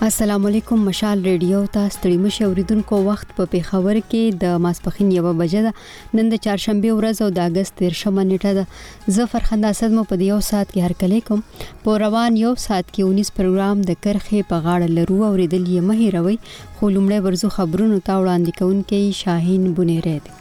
السلام علیکم مشال ریډیو ته ستړي مشه اوریدونکو وخت په پیښور کې د ماسپخین 1 بجې ده نن د چهارشنبه ورځ او د اگست 13 نیټه ده زه فرخنده اسد مو په یو ساعت کې هر کله کوم په روان یو ساعت کې 19 پروګرام د کرخه په غاړه لرو اوریدل یې مهیروي خو لومړی ورزو خبرونو ته وړاندې کوونکې شاهین بنيره دي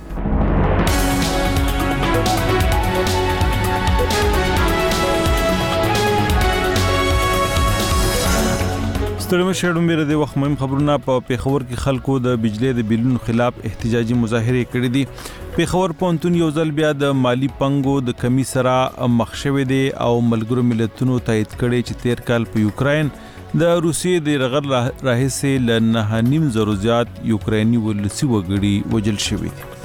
ستړي شړم بیره د وخت مهم خبرونه په پیښور کې خلکو د بجلی د بیلونو خلاف احتجاجي مظاهره کړې دي پیښور پونتون یو ځل بیا د مالی پنګو د کمی سره مخ شوې دي او ملګرو ملتونو تایید کړي چې 13 کال په یوکرين د روسیې د رغړ راهیسې ل 9.5 زیات یوکراني ولسی وګړي وجل شوي دي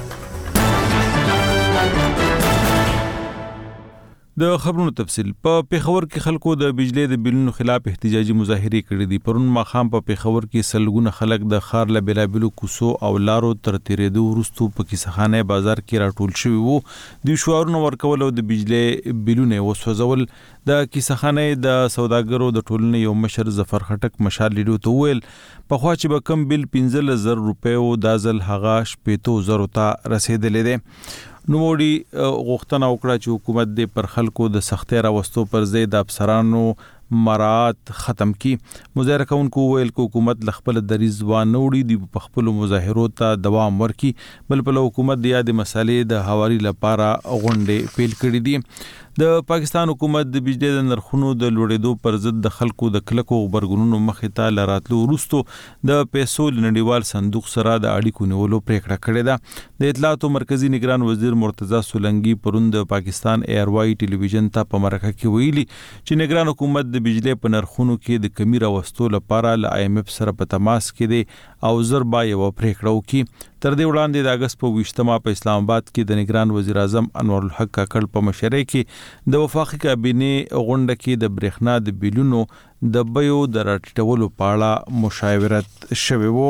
د خبرونو تفصيل په پیښور کې خلکو د بجلی د بیلونو خلاف احتجاجي مظاهره کړې دي پرون ماخام په پیښور کې سلګونه خلک د خار له بلابلو کوسو او لارو تر تیرېدو وروسته په کیسخانه بازار کې راټول شوی وو د شوارونو ورکول او د بجلی بیلونه وسوځول د کیسخانه د سوداګرو د ټولنې یو مشر ظفر خټک مشال لیدو ته ویل په خوا چې به کم بیل 15000 روپیو د ځل هغه 15000 ته رسیدلې ده نوموړي غوښتنه وکړه چې حکومت دې پر خلکو د سختۍ راوستو پر ضد د افسرانو مراعات ختم کړي مظاهره کوونکو ویل چې حکومت خپل دریځ وانه دی په خپل مظاهرو ته دوام ورکړي بل په حکومت د یاد مسالې د حواري لپاره غونډې پیل کړې دي د پاکستان حکومت د بجلی د نرخونو د لوړېدو پر ضد د خلکو د کلکو خبرګونونو مخې ته لراتلو وروسته د پیسو نړیوال صندوق سره د اړیکو نیولو پریکړه کړې ده د اطلاعات مرکزی نگران وزیر مرتضی سولنګي پرون د پاکستان ایر واي ټلویزیون ته په مرکه کې ویلي چې نگران حکومت د بجلی په نرخونو کې د کمی راوستو لپاره ل IMF سره په تماس کې دي او زربا یو پریکړه وکړي تر دې وړاندې د اگست په 20 په اسلام آباد کې د نگران وزیر اعظم انور الحق کاکړ په مشرۍ کې د وفاقي کابینه غونډه کې د برېښنا د بیلونو د بیو د راټیټولو په اړه مشاورت شوی وو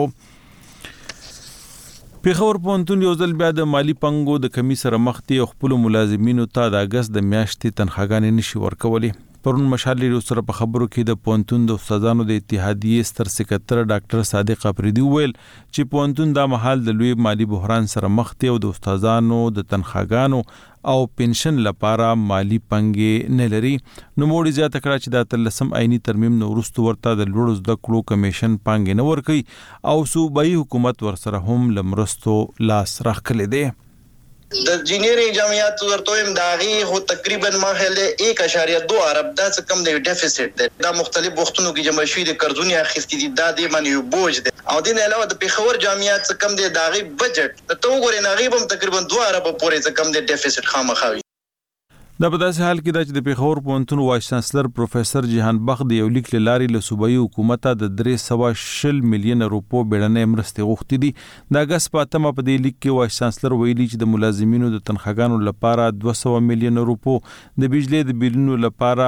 پیښور پونتون یو ځل بیا د مالی پنګو د کمی سره مخ دي خپل ملازمینو ته د اگست د میاشتې تنخواګانې نشي ورکولې پرون مشالي سره په خبرو کې د پونتون د استادانو د اتحادیې ستر سکرټر ډاکټر صادق افریدي ویل چې پونتون د محل د لوی مالی بحران سره مخ دي او د استادانو د تنخواګانو او پنشن لپاره مالی پنګې نه لري نو موړي زیاته کړه چې د تلسم عیني ترمیم نو ورستو ورته د لوړ زده کړو کمیشن پنګې نه ورکي او صوبایي حکومت ورسره هم لمرستو لاس راخلې دي د جنیری جمعیت ورته امداغي هو تقریبا ماهله 1.2 ارب دا څه کم دی ډیفیسټ دی دا مختلف وختونو کې جمع شوی د قرضونی اخیستي دي دا د منیو بوج دی او د نه علاوه د پیښور جمعیت څه کم دی داغي بجټ ته وګورئ نغیب هم تقریبا 2 ارب پورې څه کم دی ډیفیسټ خامخوي دا په داسې حال کې د پیښور پوهنتون وایس چانسلر پروفیسور جهان بخت د یو لیک لاري له صوبایي حکومت د 320 میلیون روپو بیړنۍ مرستې غوښتي دي د اگست په اتمه په دې لیک کې وایس چانسلر ویلي چې د ملازمینو د تنخواګانو لپاره 200 میلیون روپو د بجلی د بیلونو لپاره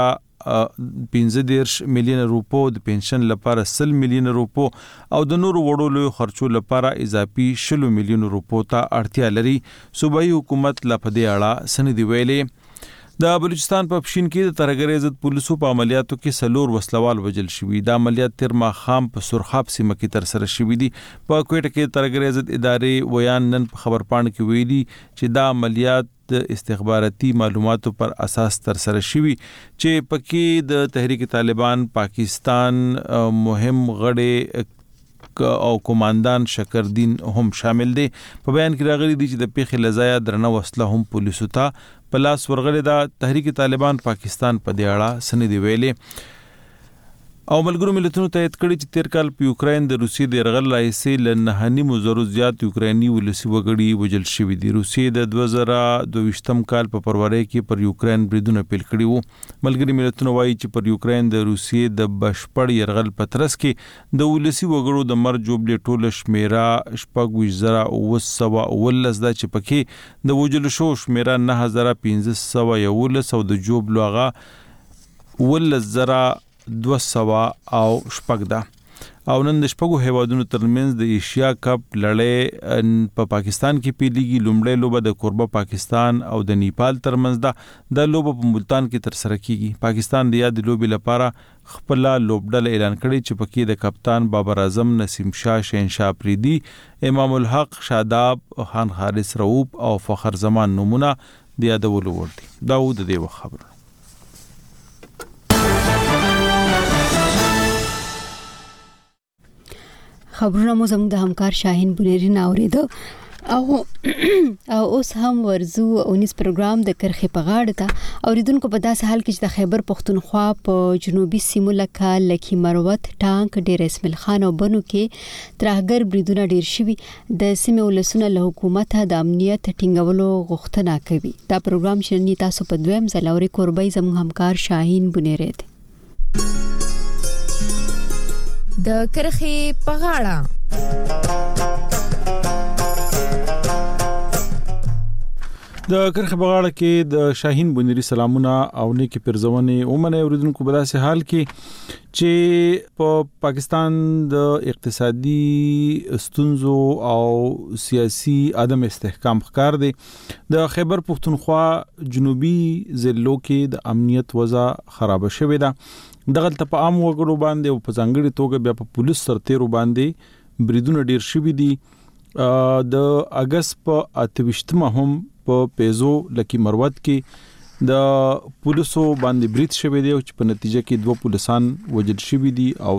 15 میلیون روپو د پنشن لپاره 100 میلیون روپو او د نور وړولو خرچو لپاره اضافي 10 میلیون روپو ته اړتیا لري صوبایي حکومت لا په دې اړه سندې ویلې د بلوچستان په پښین کې د ترګرې ضد پولیسو په عملیاتو کې سلور وسلوال وجل شوی د عملیات تر ماخام په سرخاب سیمه کې تر سره شوی دي په کوټه کې ترګرې ضد ادارې ویان نن په خبرپاڼه کې ویلي چې دا عملیات د استخباراتي معلوماتو پر اساس تر سره شوی چې پکې د تحریک طالبان پاکستان مهم غړي او کمانډان شکردین هم شامل دي په بیان کې راغلي دي چې د پیښې لزایا درنه وسله هم پولیسو ته پلاس ورغلي دا تحریک طالبان پاکستان په دې اړه سندې ویلې او ملګرو ملتونو تایید کړي چې 13 کال په یوکرين د روسیې د رغړ راهیسې ل 9.5 زیات یوکراني ولسی وګړي وجل شوی دي روسیې د 2022 کال په فروری کې پر یوکرين بریدونه پیل کړي وو ملګري ملتونو وایي چې پر یوکرين د روسیې د بشپړ يرغل پترس کې د ولسی وګړو د مر جوړې ټوله شمیره شپږ وزره د چې پکې د وجل شو شمیره 9511 او د جوب لوغه ول زرا 200 او شپږ ده او نن د شپږو هیوادونو ترمنځ د ایشیا کپ لړۍ په پاکستان کې پیلېږي. لومړی لوبه د کوربه پاکستان او د نیپال ترمنځ ده. د لوبه په ملتان کې ترسره کیږي. پاکستان د یاد لوبې لپاره خپل لوبډله اعلان کړي چې پکې د کپتان بابر اعظم، نسیم شاه، شهنشاه افریدي، امام الحق، شاداب، خان حارث رؤوف او فخر زمان نمونه د یادولو وړ دي. دا و د دې خبره. خبرونه مو زموږ د همکار شاهین بنيري ناوریدو او اوس هم ورزو 19 پروګرام د کرخې په غاړه ته اوریدونکو په داسې حال کې چې د خیبر پختونخوا په جنوبي سیمو لکه لکی مروت، ټانک، ډیر اسماعیل خان او بنو کې ترهګر بریدونه ډیر شوي. د سیمې ولسونه له حکومت د امنیت ټینګولو غوښتنه کوي. دا پروګرام شننی تاسو په دویم ځل اوري کوربای زموږ همکار شاهین بنيري دی. د کرخې په غاړه د کرخې په غاړه کې د شاهین بنيري سلامونه او نیکی پرزونه اومنه اوریدونکو په داسې حال کې چې په پاکستان د اقتصادي ستونزو او سیاسي عدم استحکام ښکار دی. د خیبر پختونخوا جنوبي ضلعو کې د امنیت وضع خراب شوې ده. دغه په عام وګړو باندې او په ځانګړي توګه بیا په پولیس سرتیرو باندې بریدونه ډیر شوي دي. د اگست په 28مه هم په پیزو لکی مروت کې د پولیسو باندې برید شوی دی چې په نتیجه کې 2 پولیسان وژل شوي دي او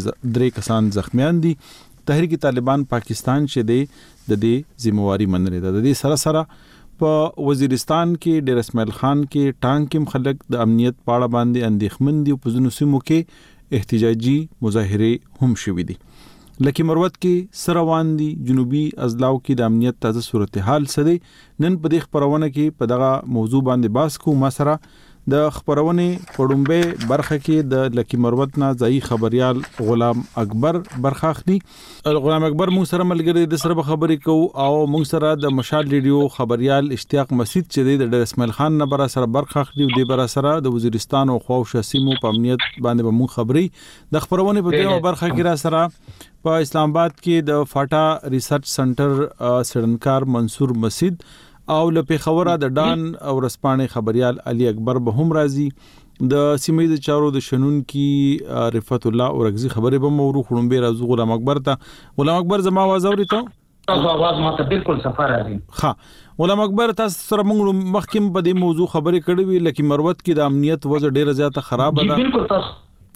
3 کسان زخمیان دي. تحریک طالبان پاکستان چې د دې ذمہواری منلې ده. د دې سره سره په وزیرستان کې ډیر اسماعیل خان کې ټانک کې خلک د امنیت پاړه باندې اندېښمن دي او په ځینو سیمو کې احتجاجي مظاهره هم شوي دي. لکی مروت کې سروان دي. جنوبي اضلاع کې د امنیت تازه صورتحال سره نن په دې خبرونه کې په دغه موضوع باندې بحث کوو. ما سره د خبرونه پړومبه برخه کې د لکی مروت نه ځای خبريال غلام اکبر برخه اخلي. غلام اکبر موږ سره ملګری د سره خبرې کوو او موږ سره د مشال ریډیو خبريال اشتیاق مسعود چې د اسماعیل خان نه بر سره برخه اخلي او د بر سره د وزیرستان او خوښ سیمو په امنیت باندې به موږ خبري. د خبرونه په دغه برخه کې را سره په اسلام آباد کې د فاټا ریسرچ سنټر سړنکار منصور مسعود او له پیښوره د ډان او رسپانې خبريال علي اکبر به هم راځي. د سیمې د چارو د شنون کې رفعت الله اورغزي خبرې به مورو خړمبه راځو. غلام اکبر ته غلام اکبر زما आवाज اوري ته आवाज ماته بالکل سفر راځي. ها غلام اکبر تاسو سره موږ مخکې په دې موضوع خبرې کړې وی لکه مروت کې د امنیت وضع ډیره زیاته خراب ده. بالکل تاسو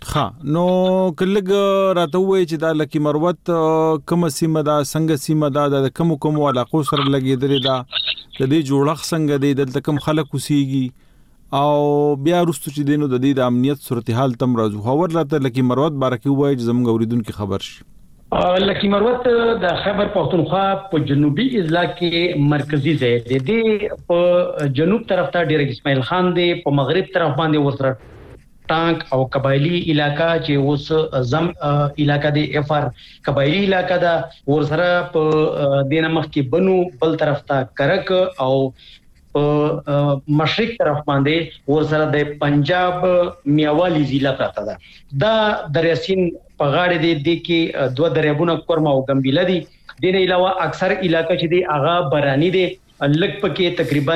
نو کلګ راته وای چې دا لکی مروت کوم سیمه دا څنګه سیمه دا د کوم علاقو سره لګیدلې دا د دې جوړخ څنګه دی دلته کوم خلک وسیږي او بیا وروسته چې دینو د دې د امنیت صورتحال تم راځو. خبر راته لکی مروت بارکه وای چې زموږ اوریدونکو خبر شي. لکی مروت د خیبر پختونخوا په جنوبي اضلاع کې مرکزی ځای دی. د په جنوب طرف ته ډیر اسماعیل خان دی، په مغرب طرف باندې ورسره ټانک او قبایلی علاقہ چې اوس زم علاقہ دی افر قبایلی علاقہ دا ورسره په دینمخ کې بنو بل طرف ته کرک او مشرق طرف باندې ورسره د پنجاب میاوالی ضلع پراته ده. دا دریاسین په غاړه دی کې 2 دریابونه کورما او ګمبیله دي. دین علاوه اکثر علاقہ چې دی هغه برانی دی. لګ پکې تقریبا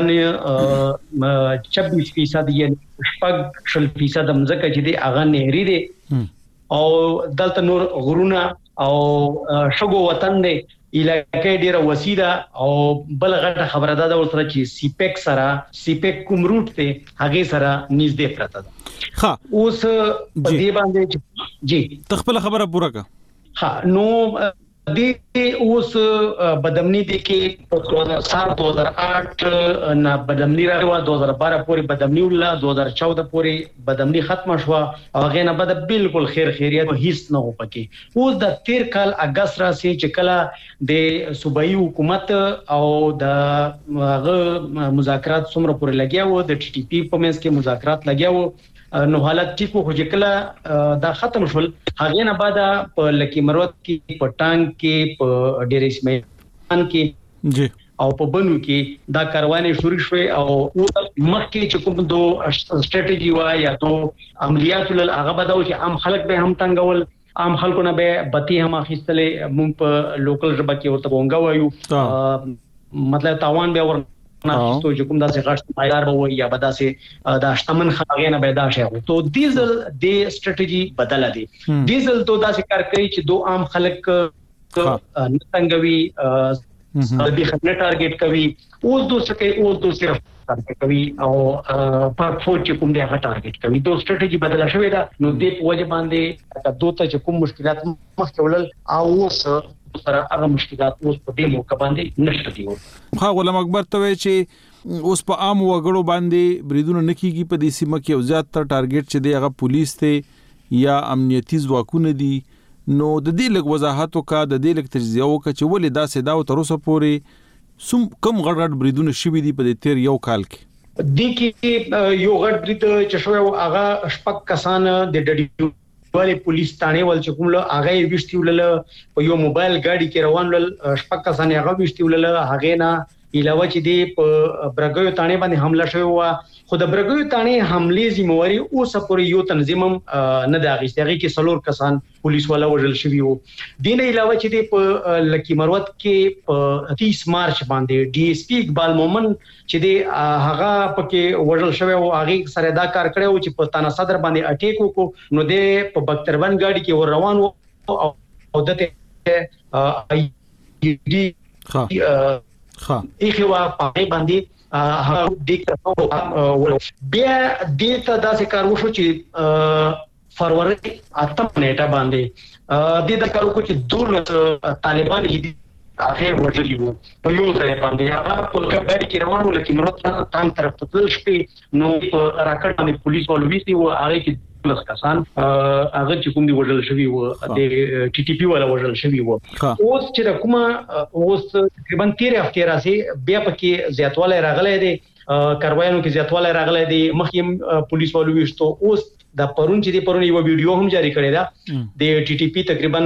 26% یا 6% مزکه چې دی هغه نهري دی او دلته نور غرونه او شګو وطن دی. علاقې ډیره وسیده او بل غټه خبره ده ورسره چې سیپیک کوم روټ ته هغه سره نږدې پراته ده. اوس په دې باندې جی تخپل خبره پوره کا. نو دې اوس بدمنی دي کې سال 2008 نه بدمنی راغله 2012 پورې بدمنی ولا 2014 پورې بدمنی ختم شو او هغه نه بد بالکل خیریت هیڅ نه و پکې. اوس د 13 کال اگست راسي چې کله د صوبایي حکومت او د هغه مذاکرات څومره پورې لګیاو د ټي ټي پی په منځ کې مذاکرات لګیاو نو حالت ټیک خو چې کله دا ختم شول هغه نه بعد په لکی مروت کې په ټانک کې په ډیر اسماعیل خان کې جی او په بنو کې دا کاروانې شروع شوې او مخکې چې کوم دو سټریټیجی وا یا تو عملیات ول هغه بداو چې عام خلک به هم تنګول عام خلکو نه به بتی هم اخیستلې مونږ په لوکل ژبه کې ورته بونګا وایو مطلب تاوان به ور ناخستو چې کوم داسې غټ معیار به وي یا به داسې د اشتمن خاغې نه پیدا شي تو ډیزل د سټریټجی بدله دي ډیزل تو داسې کار کوي چې دو عام خلک نتنګوي د خپل ټارګټ کوي اوس دوه صرف کوي او په فوج چې کوم دی هغه ټارګټ کوي دوه سټریټجی بدله شوې ده نو د وجه باندې دوته چې کوم مشکلات مخ ولل او سره هغه مشکلات اوس په دې موقع باندې نشته دي خو غلام اکبر ته وی چې اوس په عام وګړو باندې بریدونه نکېږي په دې سیمه کې او زیات تر ټارګټ چې دی هغه پولیس ته یا امنیتي ځواکونه دي نو د دې لږ وضاحت وکړه د دې لږ تجزیه وکړه چې ولې دا سدا او تر اوسه پورې کم غړ بریدونه شوي دي په دې تیر یو کال کې د کې یو غړ برید چې شوی هغه شپږ کسان د ډډي والے پولیس تانه ول چې کوم له هغه وشتیول په یو موبایل گاډي کې روان ول شپږ کسان هغه وشتیول هغه نه علاوه چې دی په برګیو تانه باندې حمله شوی و خو د برګیو تانه حمله ذمہواری اوس پورې یو تنظیم نه دا غیستغي کې سلور کسان پولیس والا وژل شوی وو دینه علاوه چې دی په لکی مروت کې په 30 مارچ باندې ډي اس پی اقبال مومن چې دی هغه پکې وژل شوی وو هغه سره دا کار کړو چې په تانا صدر باندې اٹیک وکړو نو دی په بختربن گاډي کې ور روان وو او دته ډي ایخوا پای باندې هغه د بیا د ته داسې کار وشو چې فروری 8 نیټه باندې د کارو کو چې دور طالبان دي هغه ورجلی وو په یو ځای باندې هغه په کبیر کې روانو لکه مرته تام طرف ته تل شپې نو راکړ باندې پولیس ولويسي او هغه کې پلس کسان هغه چې کوم دی وژل شوی وو د ټي ټي پی ولا وژل شوی وو اوس چې کومه اوس تقریبا 13 هفته راځي بیا پکې زیاتواله راغلی دی کاروایانو کې زیاتواله راغلی دی مخکې پولیس ولويشتو اوس د پرون چې دی پرون یو ویډیو هم جاری کړی دا د ټي ټي پی تقریبا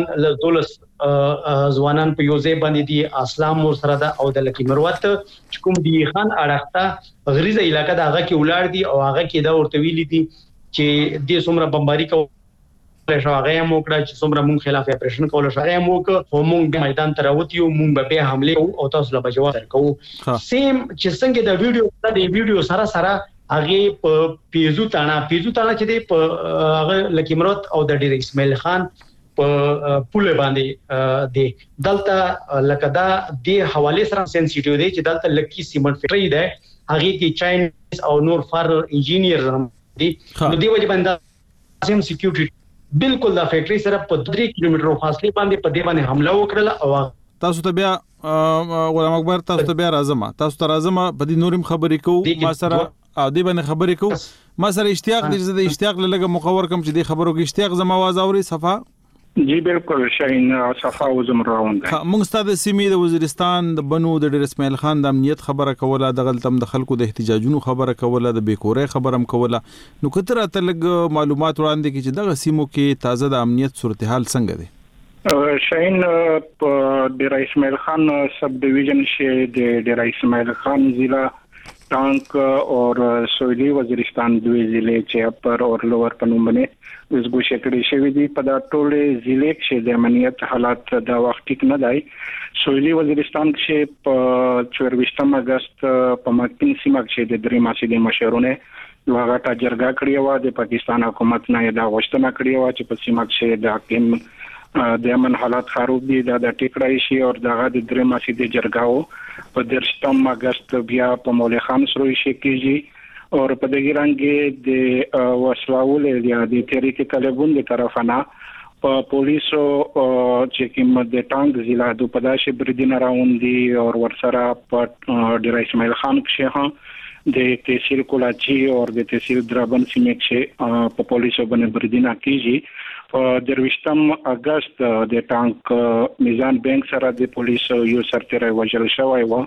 12 ځوانان په یو ځای باندې دي اسلام ور سره دا او د لکی مروت چې کوم دی خان اړخته غریزه علاقې دا هغه کې ولار دي او هغه کې دا ورته ویلي دي چې د سومره بمباری کو شو هغه مو کړ چې سومره مون خلاف اپریشن کول شو هغه مو کو مونږ د میدان ته راوتیو مونږ به حمله او تاسو له بجوا درکو سیم چې څنګه د ویډیو سره هغه په پیزو تانا چې دی په هغه لکیمرت او د ډیر اسماعیل خان په پوله باندې دی دلته لکه دا د حواله سره سنسټیو دی چې دلته لکی سیمنټ فیکټری ده هغه کې چاینیز او نور فار انجینیر دي نو دی وجه باندې سیم سکیورټي بالکل دا فیکټری سره په 3 کیلومتر فاصله باندې په دې باندې حمله وکړه او تاسو ته بیا غلام اکبر تاسو ته بیا راځم په دې نورم خبرې کو ما سره او دې باندې خبرې کو ما سره اشتیاق دې د اشتیاق لږه مخور کوم چې دې خبرو کې اشتیاق زما आवाज اوري صفه جی بالکل شاین صفه وزم روان ده موږ ستاسو سیمې د وزیرستان د بنو د ډیر اسماعیل خان د امنیت خبره کوله د غلطم د خلکو د احتجاجونو خبره کوله د بیکورې خبرم کوله نو کتره تلګ معلومات وړاندې کی چې د سیمو کې تازه د امنیت صورتحال څنګه دی شاین په ډیر اسماعیل خان سب ډیویژن کې د ډیر اسماعیل خان ضلع ټانک اور سویلی وزیرستان دوی ضلع چې اپر اور لوور پنوم باندې اس ګوښه کړي شوی دی په دا ټوله ضلع کې د امنیت حالات دا وخت ټیک نه دی سویلی وزیرستان کې په 24 اگست په مکین سیمه کې د درې ماسې د مشرونه یو هغه جرګه کړې و د پاکستان حکومت نه دا غوښتنه کړې و چې په سیمه کې د حکیم د امن حالات خراب دي دا د ټیکړای شي او دغه د درې ماسې د جرګاو په 13 اگست بیا په مولا خان سروي شي کېږي او په دغه رنګ د وسلاول یا د تحریک طالبان د طرفنا په پولیسو چې کوم د ټانک ضلع د پداشه بریدین راوندي او ورسره په ډیر اسماعیل خان کې د تحصیل کولاچی او د تحصیل درابن سیمه کې په پولیسو باندې بریدین کېږي 23 اگست د ټانک میزان بانک سره د پولیس یو سرتیری وژل شوی و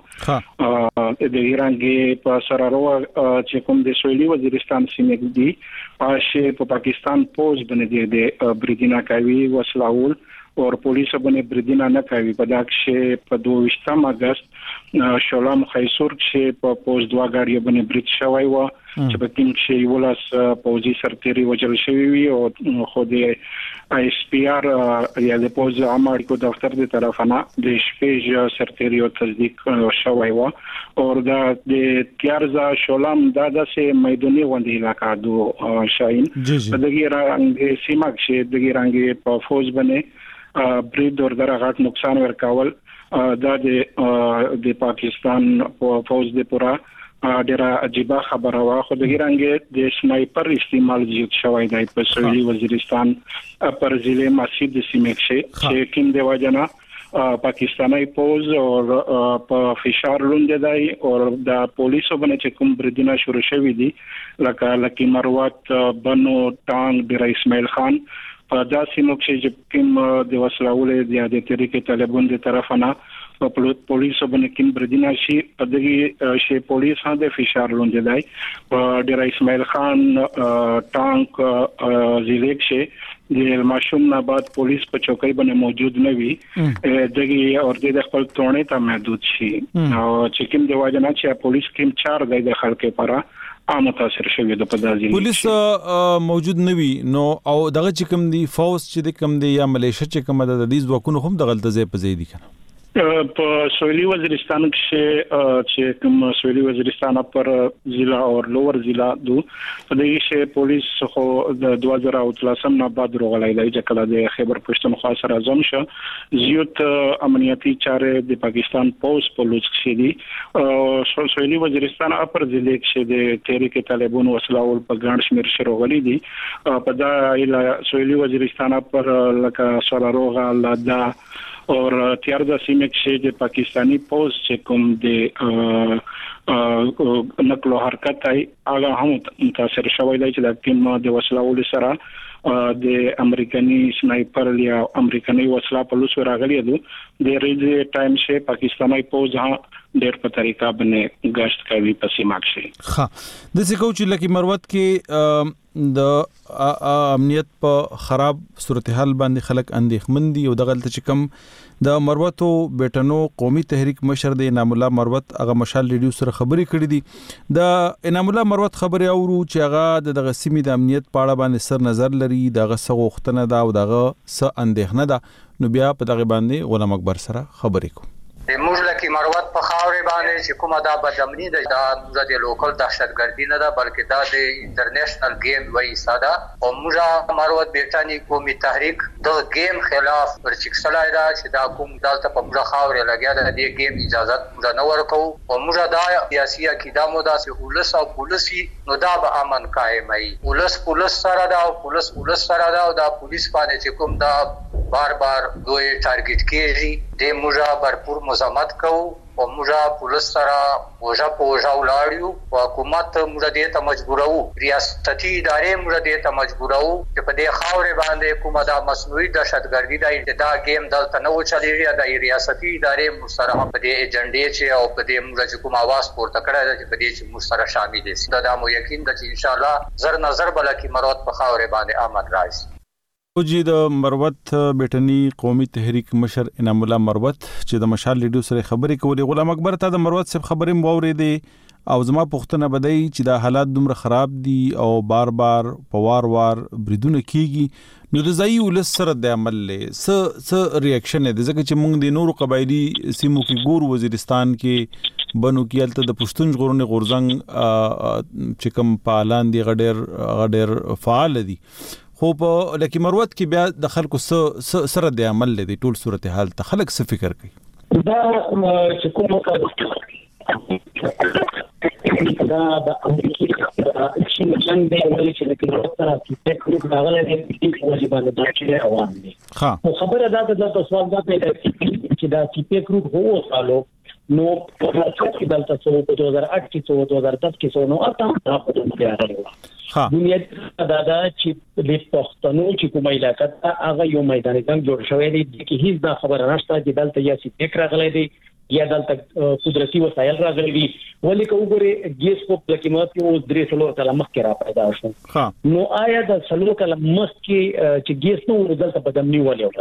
د ایرانګي په سره چې کوم د سویلی وزیرستان سیمه دی پاشه په پاکستان پوز باندې د بریدینا کوي وسلاول او پولیس باندې بریدینا نه کوي په دغه په 22 اگست شولام خیسور چې په پوز دوا غاډي باندې بریټ شوی و چې په کوم چې ولس پوزي سرتيري وجل شوی وي او خو د آی اس پی آر یا د پوز امریکا دفتر د طرفانه د شپږ سرتيري او تصدیق شوی و او د تیارزا شولام د داسې میداني وندي علاقہ دو شاین په دغه رنګ سیمه چې دغه رنګ په فوز باندې بریډ اور درغه نقصان ورکول د پاکستان فوج د پورا ډیره عجیب خبره وا خو د ګرانګ د سنایپر استعمال زیات شوی دی په سویلي وزیرستان پر ضلع مسجد سیمکشه چې کوم دی واجنه پاکستانی فوج او په فشار لوند دی او د پولیسو باندې چې کوم بریدونه شروع شوی دي لکه مروت بنو ټانګ ډیر اسماعیل خان په داسې نو چې کوم د وسلواله د تحریک طالبان د طرفانه په پولیسو باندې کوم بریدونه شي په دغه شی پولیس باندې فشار لوند دی په ډیر اسماعیل خان ټانک زیلکشه د ماشوم نه بعد پولیس په چوکۍ باندې موجود نه وي دغه اور د خپل تونه ته محدود شي او چې کوم دی واجنه چې پولیس کوم 4 د خلکو لپاره متاثر شوی د پدازي پولیس موجود نه وي نو او دغه چې کوم دی فوز چې کوم دی یا ملیشیا چې کوم د دې ځواکونو هم د غلطه ځای په ځای دي کنه په سویلي وزیرستان چې کوم سویلي وزیرستان پر ضلع او لوور ضلع دو په دې کې پولیس خو د 2013 نه بعد روغلای دی چې کله د خیبر پښتونخوا سره ځم شو زیات امنیتي چارې د پاکستان پولیس په لوڅ کې دي سویلي وزیرستان پر ضلع کې د تحریک طالبان وسلاول په ګڼ شمیر شروغلي دي په دا سویلي وزیرستان پر لکه سراروغه لادا اور تیارزا سیمه کې د پاکستانی پوز چې کوم د نقل او حرکت هغه هم متاثر شوی دی چې د کوم د وسلواول سره د امریکایي سنایپر یا امریکایي وسله په لوس راغلی دی د ریډ ټایم چې پاکستانی پوز ډېر په طریقه باندې غشت کوي په سیمه کې ها د څه کوچ لکه مروت کې د امنیت په خراب صورتحال باندې خلک اندېښمن دي او د غلطه چې کم د مروتو بیٹنو قومي تحریک مشر د انعام الله مروت هغه مشال ریډیو سره خبرې کړې دي د انعام الله مروت خبرې اورو چې هغه د سیمې د امنیت په اړه باندې سر نظر لري دغه سغوختنه دا او دغه س اندېښنه ده نو بیا په دغه باندې غلام اکبر سره خبرې کوم د موږ لکه مروت په خاورې باندې چې کومه دا بدامني ده دا د لوکل دهشتګردي نه ده بلکې دا د انټرنیشنل گیم وایي ساده او موږ مروت بیٹانی قومي تحریک د گیم خلاف ورچکسلای دا چې دا کوم دلته په موږ خاورې لګیا ده د گیم اجازه موږ نه ورکو او موږ دا سیاسي عقیده مو دا چې ولس او پولیسي نو دا به امن قائمای پولیس سره دا او پولیس سره دا او دا پولیس باندې چې کوم دا بار دوی ټارګټ کیږي د موږ برپور مزاحمت کوو او موږ پولیس سره وجا ولاړیو او حکومت موږ دې ته مجبورو ریاستي ادارې موږ دې ته مجبورو چې په دې خاورې باندې کومه دا مصنوعي دهشتګردي دا گیم دلته نه وچلېږي دا ریاستي ادارې موږ سره په دې ایجنډې چې او په دې موږ کوم आवाज پورته کړی دی چې په دې چې موږ سره شامل دي دا مو یقین ده چې ان شاء الله زر نظر بلکې مروت په خاورې باندې امن راځي او جی د مروت بیٹنی قومي تحریک مشر انعام الله مروت چې د مشال ریډیو سره خبرې کولې غلام اکبر ته د مروت صاحب خبرې مورېدې او زما پوښتنه بدای چې د حالات دومره خراب دي او بار په وار بریدونه کیږي نو د ځای ولس سره د عمل له س ریاکشن د ځکه چې موږ د نورو قبایلی سیمو کې ګور وزیرستان کې بنو کېلته د پښتون غورنه غورزنګ چې کوم پالان دي غډیر فعال دي خو په لکه مروت کې بیا د خلکو سره د عمل لدی ټول صورتحال ته خلک څه فکر کوي دا چې کومه دا د امریکای چې څنګه دی ولې چې د کلوستر کې ټیک راغلی دی چې واجبانه دا چې روان دي خبره دا د سوال دا پیدا چې دا چې ټیک هو سالو نو په راځي چې دلته څو په 2008 کې څو 2010 کې څو نو اته په دې کې راغلی دنیا دا چې د پښتنو چې کومه علاقه هغه یو میدان څنګه جوړ شوی دی چې هیڅ دا خبره نشته چې دلته یا چې ټیک راغلی دی یا دلته قدرتي وسایل راغلي دي ولې کو وګوره ګیس په قیمت یو 300 کاله مخکې را پیدا شو نو آیا د 300 کاله مخکې چې ګیس نو دلته په دمنی ولې وړله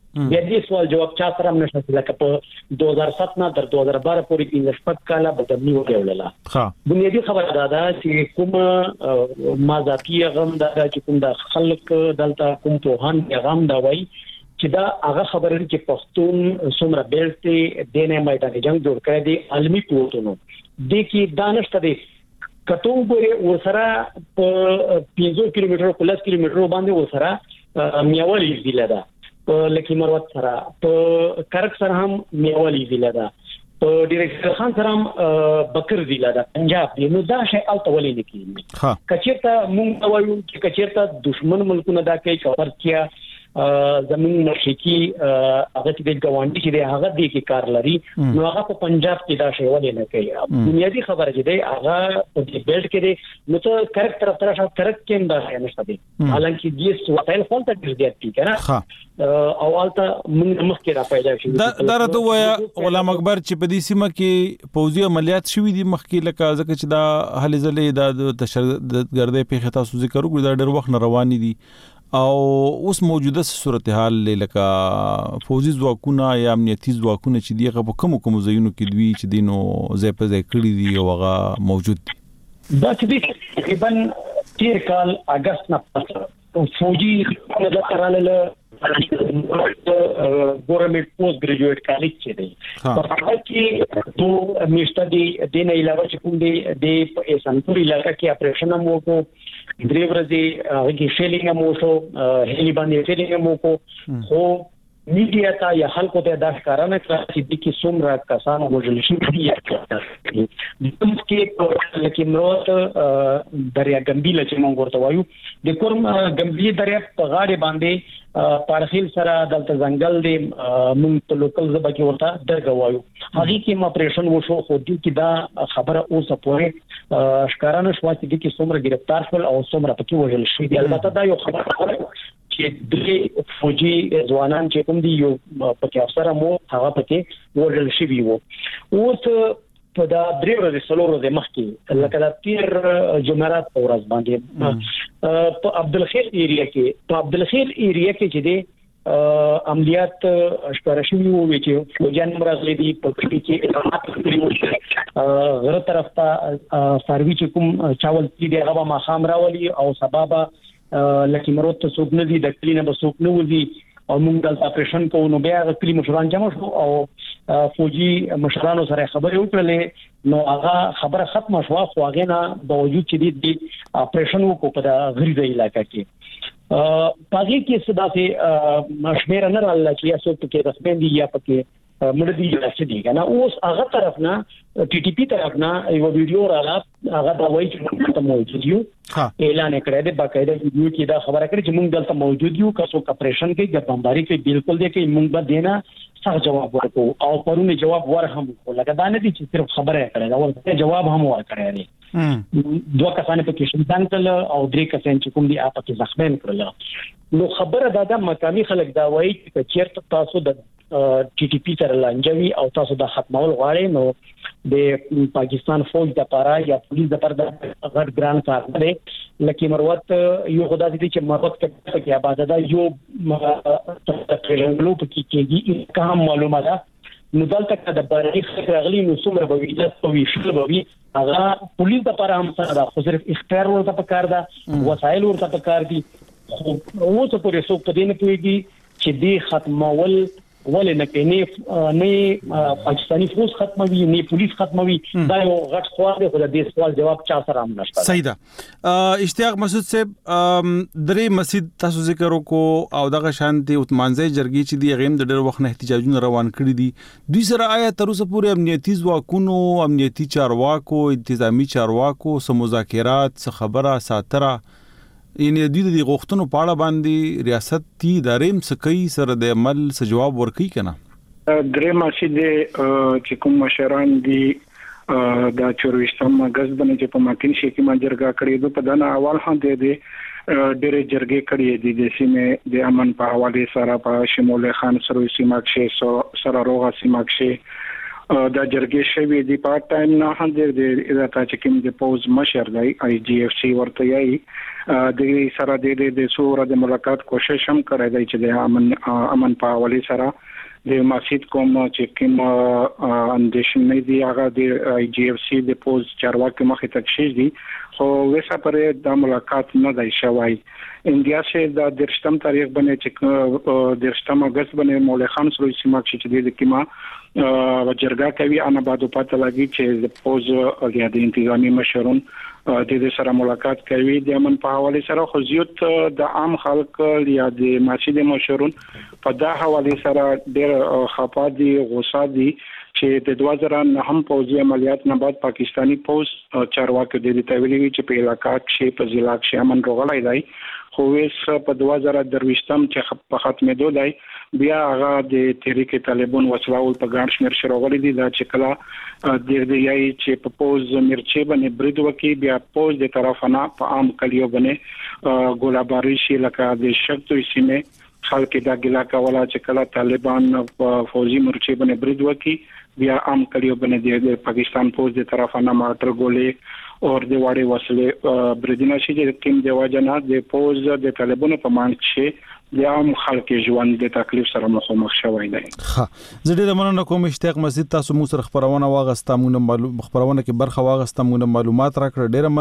د دې سوال جواب چا سره نشته لکه په 2007 نه تر 2012 پورې 15 شپږ کاله بدمني وکړله. ها بنیادی خبره ده چې کوم ما ذاتی غم دا چې کوم د خلک دلته کوم پوهان غم دا وای چې دا هغه خبره چې پښتون څومره بیلته دینه میدان جنگ جوړ کړی دی عالمي قوتونو د کې دانشته دي کته وګوره وسره په 500 کیلومتر په 10 کیلومتر باندې وسره میاولي ضلع ده په لکی مروت سره په کرک سره هم میاولي ضلع ده په ډیرکټر خان سره هم بکر ضلع ده پنجاب دی. نو دا شی الته ولې نه کیږي کچیرته مونږ وایو چې کچیرته دشمن ملکونه دا کوي خبرتیا زمون مشرقي هغه د ګاونډي چې هغه د کې کار لري نو هغه په پنجاب کې دا شی ولې نه کوي. بنیادی خبره چې دی هغه په دې بیلټ کې دی نو ته کریکټ طرف طرف کرک کې دا شی نشته دی حالانکه دې وسایل خپل ته ډیر دي کنه او البته موږ مخکې را پیدا شي دا راته وایا غلام اکبر چې په دې سیمه کې پوځي عملیات شوې دي مخکې لکه ځکه چې دا هلې ځلې د تشدد په خطا سوزي کړو دا ډېر وخت نه رواني دي او اوس موجوده صورتحال لکه فوزي ځواکونه یا امنیتي ځواکونه چې دیغه په کوم ځایونو کې دوی چې دینو ځای په ځای کړی دي او هغه موجود دي. دا چې تقریبا تیر کال اگست نه پس فوجي د قراله ګورنمنت پوسټ ګریجویټ کالج چې دی په هغه کې دوه میشته دي د نه علاوه چې کوم دی د اسانپور علاقې کې اپریشن مو کو درې ورځې هغه کې شیلینګ مو شو هلی باندې شیلینګ مو کو خو میډیا ته یا خلکو ته دا ښکارانه کړه چې د کې څومره کسان وژل شي د کوم کې لکه نوت دریا ګمبیله چې موږ ورته وایو د کوم ګمبیله دریا په غاړه باندې پارخیل سره دلته ځنګل دی موږ په لوکل ژبه کې ورته درګ وایو هغه کې اپریشن وشو خو د کې دا خبره اوسه پورې ښکارانه شو چې د کې څومره گرفتار شول او څومره پکې وژل شي دی. البته دا یو خبره چې د فوجي ځوانان چې کوم دي یو پکې افسر مو هغه پکې وژل شي وو. اوس په دا درې ورځې څلور ورځې مخکې لکه د تیر جمعرات په ورځ باندې په عبدالخیر ایریا کې چې دی عملیات اشکار شوی وو چې فوجان مرغلي دي په کې اقامت کړی غره طرف ته سروي چې کوم چاول دي هغه ما خام راولي او سبب لکه مروت ته څوک نه دي د کلینه به څوک نه وځي او موږ د اپریشن کوو نو بیا د کلی مشران جمع شو او فوجي مشرانو سره خبرې وکړلې نو هغه خبره ختمه شو خو هغه نه باوجود چې د اپریشن وکړو په د غریزه علاقې کې پاګه کې صداسه مشمیر نه راځي چې یاسو کې رسمن دي یا پکې مړ دي راځي دي کنه اوس هغه طرف نه ټي ټي پی طرف نه یو ویډیو راغله هغه دا وایي چې ته موجود یو اعلان کړی دی باقاعده ویډیو کې دا خبره کړې چې موږ دلته موجود یو کسو اپریشن کې ګرځنداري کې بالکل دی کې موږ به دینا صح جواب ورکو او پرونه جواب ورهم لکه دا نه دي چې صرف خبره کړې دا ورته جواب هم ورکړی دی. دوه کسان په کې شندان کړل او درې کسان چې کوم دي اپ کې زخمین کړل نو خبره دا مقامي خلک دا وایي چې چیرته تاسو د ټي ټي پی سره لانجوي او تاسو د ختمول غواړئ نو د پاکستان فوج د پاره یا پولیس د پاره غټ ګران کار دی لکه مروت یو خدای دې چې مروت کې آباد ده یو ترنګلو پکې کېږي کوم معلومه ده نو دلته د بارغي خغلی نو څومره به ویل او ویشل به وي هغه پولیس د پاره هم سره ده خو صرف اختیار ورته پکار ده وسایل ورته پکار دي خو اوس پورې څوک په دې نه پوهیږي چې دې ختمول ولې نه کې نه پاکستانی فوج ختموي نه پولیس ختموي دا یو غټ سوال دی خو د دې سوال جواب چا سره هم نشته. صحیح ده. اشتیاق مسعود صاحب درې مسجد تاسو ذکر وکړو او دغه شانتي اتمانځي جرګي چې دی غیم د ډېر وخت نه احتجاجونه روان کړی دي دوی سره آیا تر اوسه پورې امنیتي ځواکونو امنیتي چارواکو انتظامی چارواکو سم مذاکرات څه خبره ساتره یعنی د دې غوښتنو په اړه باندې ریاستي ادارې مسکې سره د عمل څه جواب ورکړي کنه درې مسجد چې کوم مشران دي دا 24 اگست باندې چې په ماکین شي کې ماجرګه کړې په دنا اول هم دي ډېرې جرګې کړې دي د سیمې د امن په حواله سره په شمول خان سروي سیمه کې سره روغه سیمه کې د جرګې شوی دی پارت ټایم نه هم د اداره چې کوم د پوز مشر دی IGFC ورته یې د سره د سوره د ملاقات کوشش هم کړی دی چې د امن په حواله سره د مسجد کوم چې کوم اندیشنې دی هغه د IGFC د پوز چارواکي مخې ته تشیش دي خو وسه پرې د ملاقات نه دی شوی انډیا چې د 13 تاریخ باندې چې 13 اگست باندې مولا خان سروي سیمه چې د کیما وجرګه کوي انا بعد پته لګي چې د پوز یا د انتظامی مشرون د دې سره ملاقات کوي د امن په حواله سره خو زیات د عام خلک یا د مسجد مشرون په دا حواله سره ډېر خپه دي غوسه دي چې د 2009 هم پوځي عملیات نه بعد پاکستانی پوز چارواکي د دې تویلي چې په علاقہ کې په ضلع کې امن روغلای دی خو ویس په 2023م چې په ختمېدو دی بیا هغه د تحریک طالبان وسلاول په ګڼ شمېر شروغلي دي دا چې کله د دې یای چې په پوز مرچي باندې برید وکي بیا پوز د طرفانه په عام کلیو باندې ګولاباری شي لکه د شکتو سیمه خلک دا ګلا کولا چې کله طالبان فوجي مرچي باندې برید وکي بیا عام کلیو باندې د پاکستان پوز د طرفانه مارټر ګولې او د واړې وسلې بریدونه شي چې کوم د واجنه د پوز د طالبانو په مانچ شي د عام خلک ژوند د تکلیف سره مخامخ شوی دی. ها زه ډېر مننه کوم اشتیاق مسجد تاسو مو سره خبرونه واغسته موږ خبرونه کې برخه واغسته موږ معلومات راکړه ډېر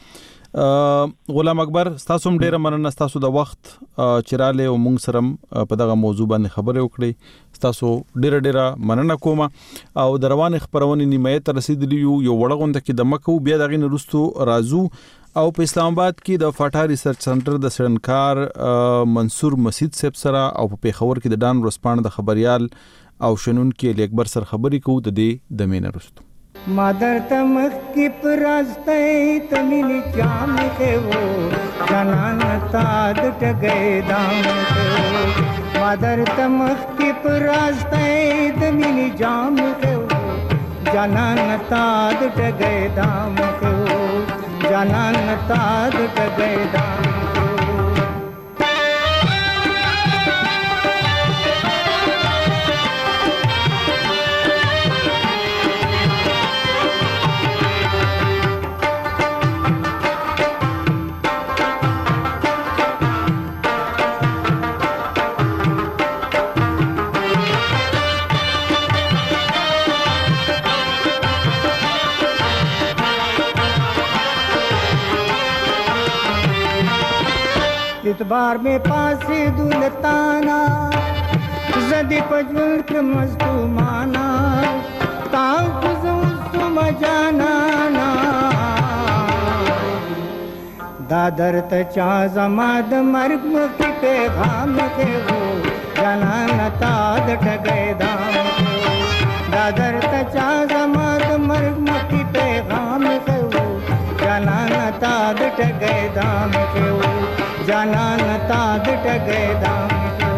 مننه غلام اکبر تاسو هم ډېر مننه تاسو د وخت چراله او موږ سره په دغه موضوع باندې خبرې وکړې تاسو ډېر مننه کوم او د روان خبرونه نیمه ته رسیدلی یو وړغوند کې د مکو بیا دغه نرستو رازو او په اسلام آباد کې د فاټا ریسرچ سنټر د سړنکار منصور مسجد صاحب سره او په پیښور کې د ډان ورسپاند د خبريال او شنون کې علي اکبر سره خبرې کوو د دې د مینه رستو مادر تمخ کی پراسته تمنی چام کے وہ جنان تاد ٹگے دام کے مادر تمخ کی پراسته تمنی جام کے وہ جنان تاد ٹگے دام کے جانان تاد ٹگے دام اعتبار میں پاسی دولتانا زدی پجول کے مظلومانا تاں کزم مجانانا دادر تچا زماد مرگ مکی پیغام کے وہ جانانا تاد ٹگے دام دادر تچا زماد مرگ مکی پیغام کے وہ جانانا تاد ٹگے دام کے وہ جانان تاد ٹگے دام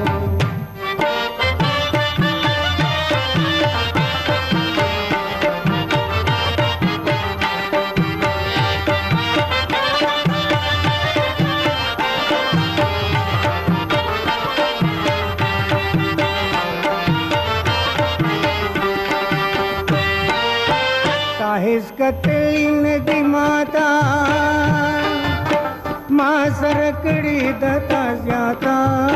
تاہس قتل ندی ماتا ما سرکڑی دتا زیاتا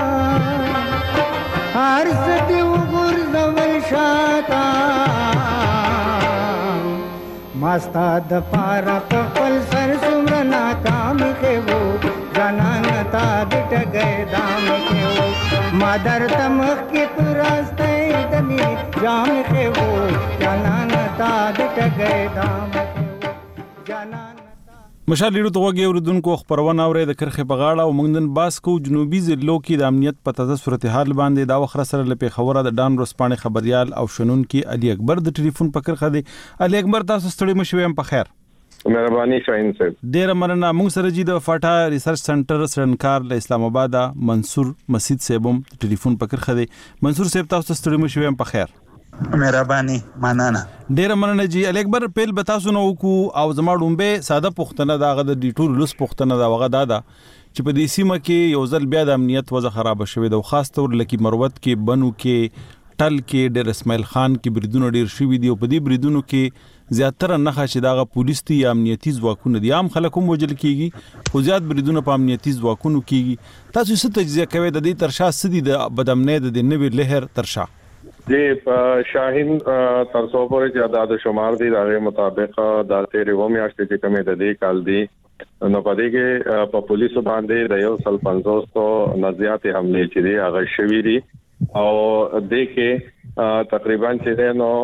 ہر سدی غرز ورشاتا ماستا د پارا پل سر سمرنا کام کے وہ جانان تا دٹ گئے دام کے وہ مادر تمخ کی پراستے دمی جام کے وہ جانان تا دٹ گئے دام کے وہ جانان مشال لیدو توګه اوردونکو خبرونه اوري د کرخه په غاړه او موږ نن باس کو جنوبي ضلعو کې د امنیت په تازه صورتحال باندې دا وخت سره لپاره خبره د ډان ورسپانې خبريال او شنون کې علي اکبر د ټلیفون په کرخه دی علي اکبر تاسو ستړي مشوي په خیر مهرباني شاهین صاحب ډیر مننه موږ سره جی د فاټا ریسرچ سنټر سرنکار له اسلام آباد منصور مسجد صاحب ټلیفون په کرخه دی منصور صاحب تاسو ستړي مشوي په خیر مهرباني مننه ډیر مننه جی علي اکبر پیل بتاسو نو کو او زما ډومبه ساده پښتنه داغه د ډیټور لوس پښتنه دا وغه دادا چې په دې سیمه کې یو ځل بیا د امنیت وضع خراب شوه د خاص تور لکی مروت کې بنو کې ټل کې ډېر اسماعیل خان کې بریدونه ډېر شوي دي او په دې بریدونو کې زیاتره نښه چې دغه پولیس دي یا امنیتي ځواکونه دي. عام خلک هم وژل کېږي خو زیات بریدونه په امنیتي ځواکونو کېږي. تاسو څه تجزیه کوئ د دې تر شا څه دي د بدامنۍ د نوې لهر تر شا؟ جی شاهین تر څو پورې چې عدد شمار دي دغه مطابق د تیرې و میاشتې چې کومې د دې کال دي نو په دې کې په پولیسو باندې د 150 نه زیات حملې چې دي هغه شوي دي او د کې تقریبا چې نو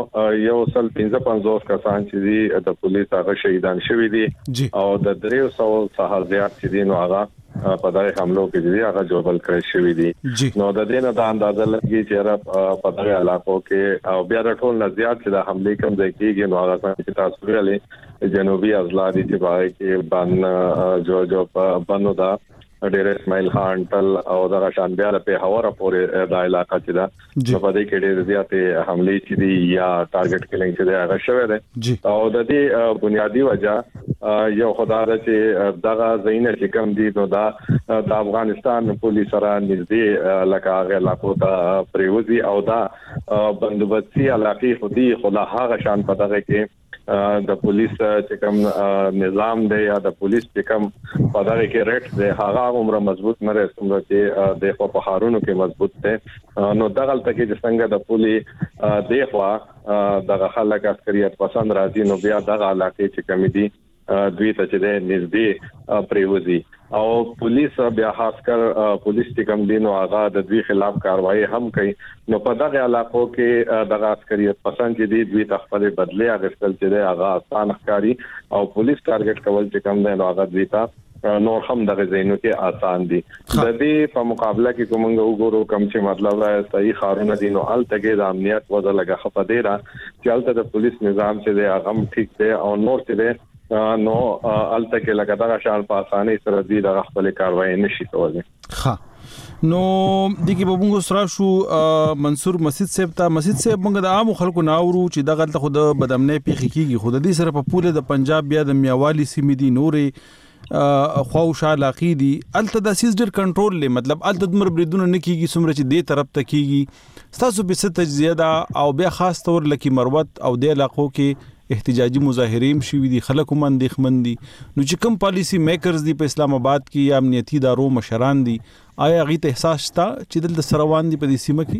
155 کسان چې دي د پولیس هغه شهیدان شوي دي او د 300 څخه زیات چې دي نو هغه په دغه حملو کې دي هغه جوړل کړی شوی دي. نو د دې نه د اندازه لګي چې په دغه علاقو کې او بیا د ټول نه زیات چې د حملې کوم ځای کېږي نو هغه چې تاسو ویلې جنوبي اضلاع دي چې باندې کې بن جو بنو دا ډېر اسماعیل خان ټل او دغه شان بیا په هواره پورې د علاقې چې دا په دې کې ډېر زیاتې حملې چې دي یا ټارګټ کلینګ چې دا هغه شوی دی او د دې بنیادی وجہ یو خدای چې دغه زینه چې کوم دي نو دا د افغانستان پولیس سره نږدې لکه هغه علاقو ته پریوزي او دا بندوبستي علاقې خو دي خو هغه شان په دغه کې د پولیس چې کوم نظام دی یا د پولیس چې کوم په دغه کې ریټ دی هغه عمره مضبوط نه رسوم چې د په خارونو کې مضبوط دی. نو دغه تل کې څنګه د پولیس دغه دغه خلک عسکریت پسند راځي نو بیا دغه علاقې چې کوم دي دوی ته چې د نږدې پریوزي او پولیس بیا خاص کر پولیس چې کوم دي نو هغه د دوی خلاف کاروایی هم کوي. نو په دغه علاقو کې دغه عسکریت پسند چې دي دوی ته خپل بدله اغستل چې هغه آسان ښکاری او پولیس ټارګټ کول چې کوم دی نو هغه دوی ته نور هم دغه زینو کې آسان دي. د دې په مقابله کې کومه وګورو کوم چې مطلب صحیح خارونه دي نو الته د امنیت وضع لګه خپه دی را چې الته د پولیس نظام چې دی هغه ټیک دی او نور چې دی نو الته کې لګدار شان په اسانۍ سره دي د خپل کاروایی نشي کولای. ها نو دغه په موږ سره شو منصور مسجد صاحب ته مسجد صاحب موږ د عام خلکو ناورو چې دغه ته خود بدامنۍ پیخي کیږي خود دې سره په پوله د پنجاب بیا د میاوالی سیمې دي نورې خواوشا علاقې دي الته د سیس ډیر کنټرول لې مطلب الته د مربریدونه نه کیږي سمره چې دې طرف ته کیږي. تاسو به څه تجزیه ده او بیا خاص تور لکه مروت او د علاقو کې احتجاجي مظاهرې هم شوي دي خلک هم اندېښمن دي نو چې کوم پالیسی میکرز دي په اسلام آباد کې یا امنیتي ادارو مشران دي آیا غي ته احساس شته چې دلته سروان دي په دې سیمه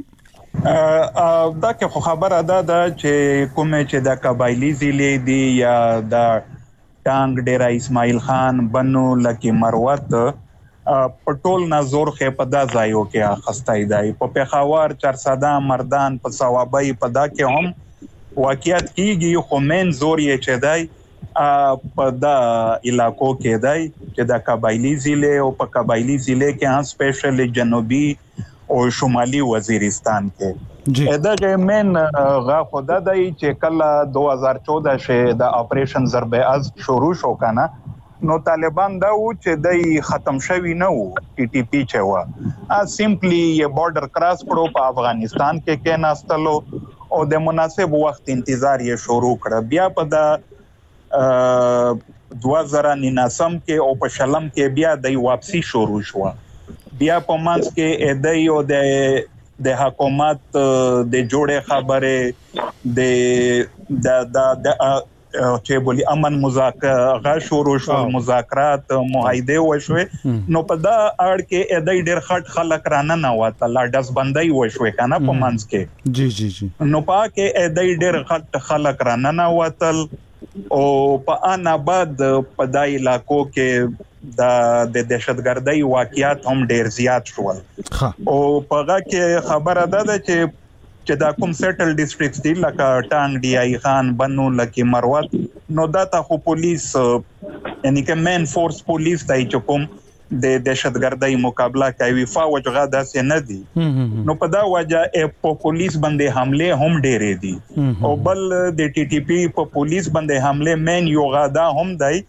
کې؟ دا کې خبره ده چې کومه چې د قبایلی ضلع دي یا د ټانګ ډیرا اسماعیل خان بنو لکه مروت پټول نازور خې په دا ځایو کې خستای دی په پیښور چرساده مردان په ثوابای په دا کې هم واقعیت کیږي خو من زور یې چې دی په دا علاقو کې دی چې د قبایلی ضلع او په قبایلی ضلع کې هم سپیشلی جنوبي او شمالي وزیرستان کې دا من غا خدا دی چې کله 2014 شه د اپریشن ضرب از شروع شو کنه نو طالبان دا و چې دای ختم شوی نه وو ټي ټي پی چې وا سیمپلی یې بارډر کراس کړو په افغانستان کې ناستلو او د مناسب وخت انتظار یې شروع کړ. بیا په د 2019 کې او په شلم کې بیا د واپسی شروع شو. بیا په منځ کې ادای او د حکومت د جوړې خبره د چې بولی امن مذاکره شروع شو مذاکرات معاهده وشوي نو په دا اړ کې ادای ډېر خټ خلک رانه نه وته لا داس بندي وشوي کنه په منځ کې جی نو پاکه ادای ډېر خټ خلک رانه نه وتل او په ان آباد په دای علاقو کې د دهشتګردۍ واقعیات هم ډېر زیات شول او پهغه کې خبره ده چې دا کوم سیټل ډیسټریکټس دي لکه ټانګ ډي آی خان بنو لکه مروت نو دا ته پولیس یعنی که مین فورس پولیس دای چې کوم د دهشتګردۍ مقابله کوي فوج غدا سي نه دي نو په دا وجه په پولیس باندې حمله هم ډېرې دي او بل د ټي ټي پی په پولیس باندې حمله مین یو غدا هم دی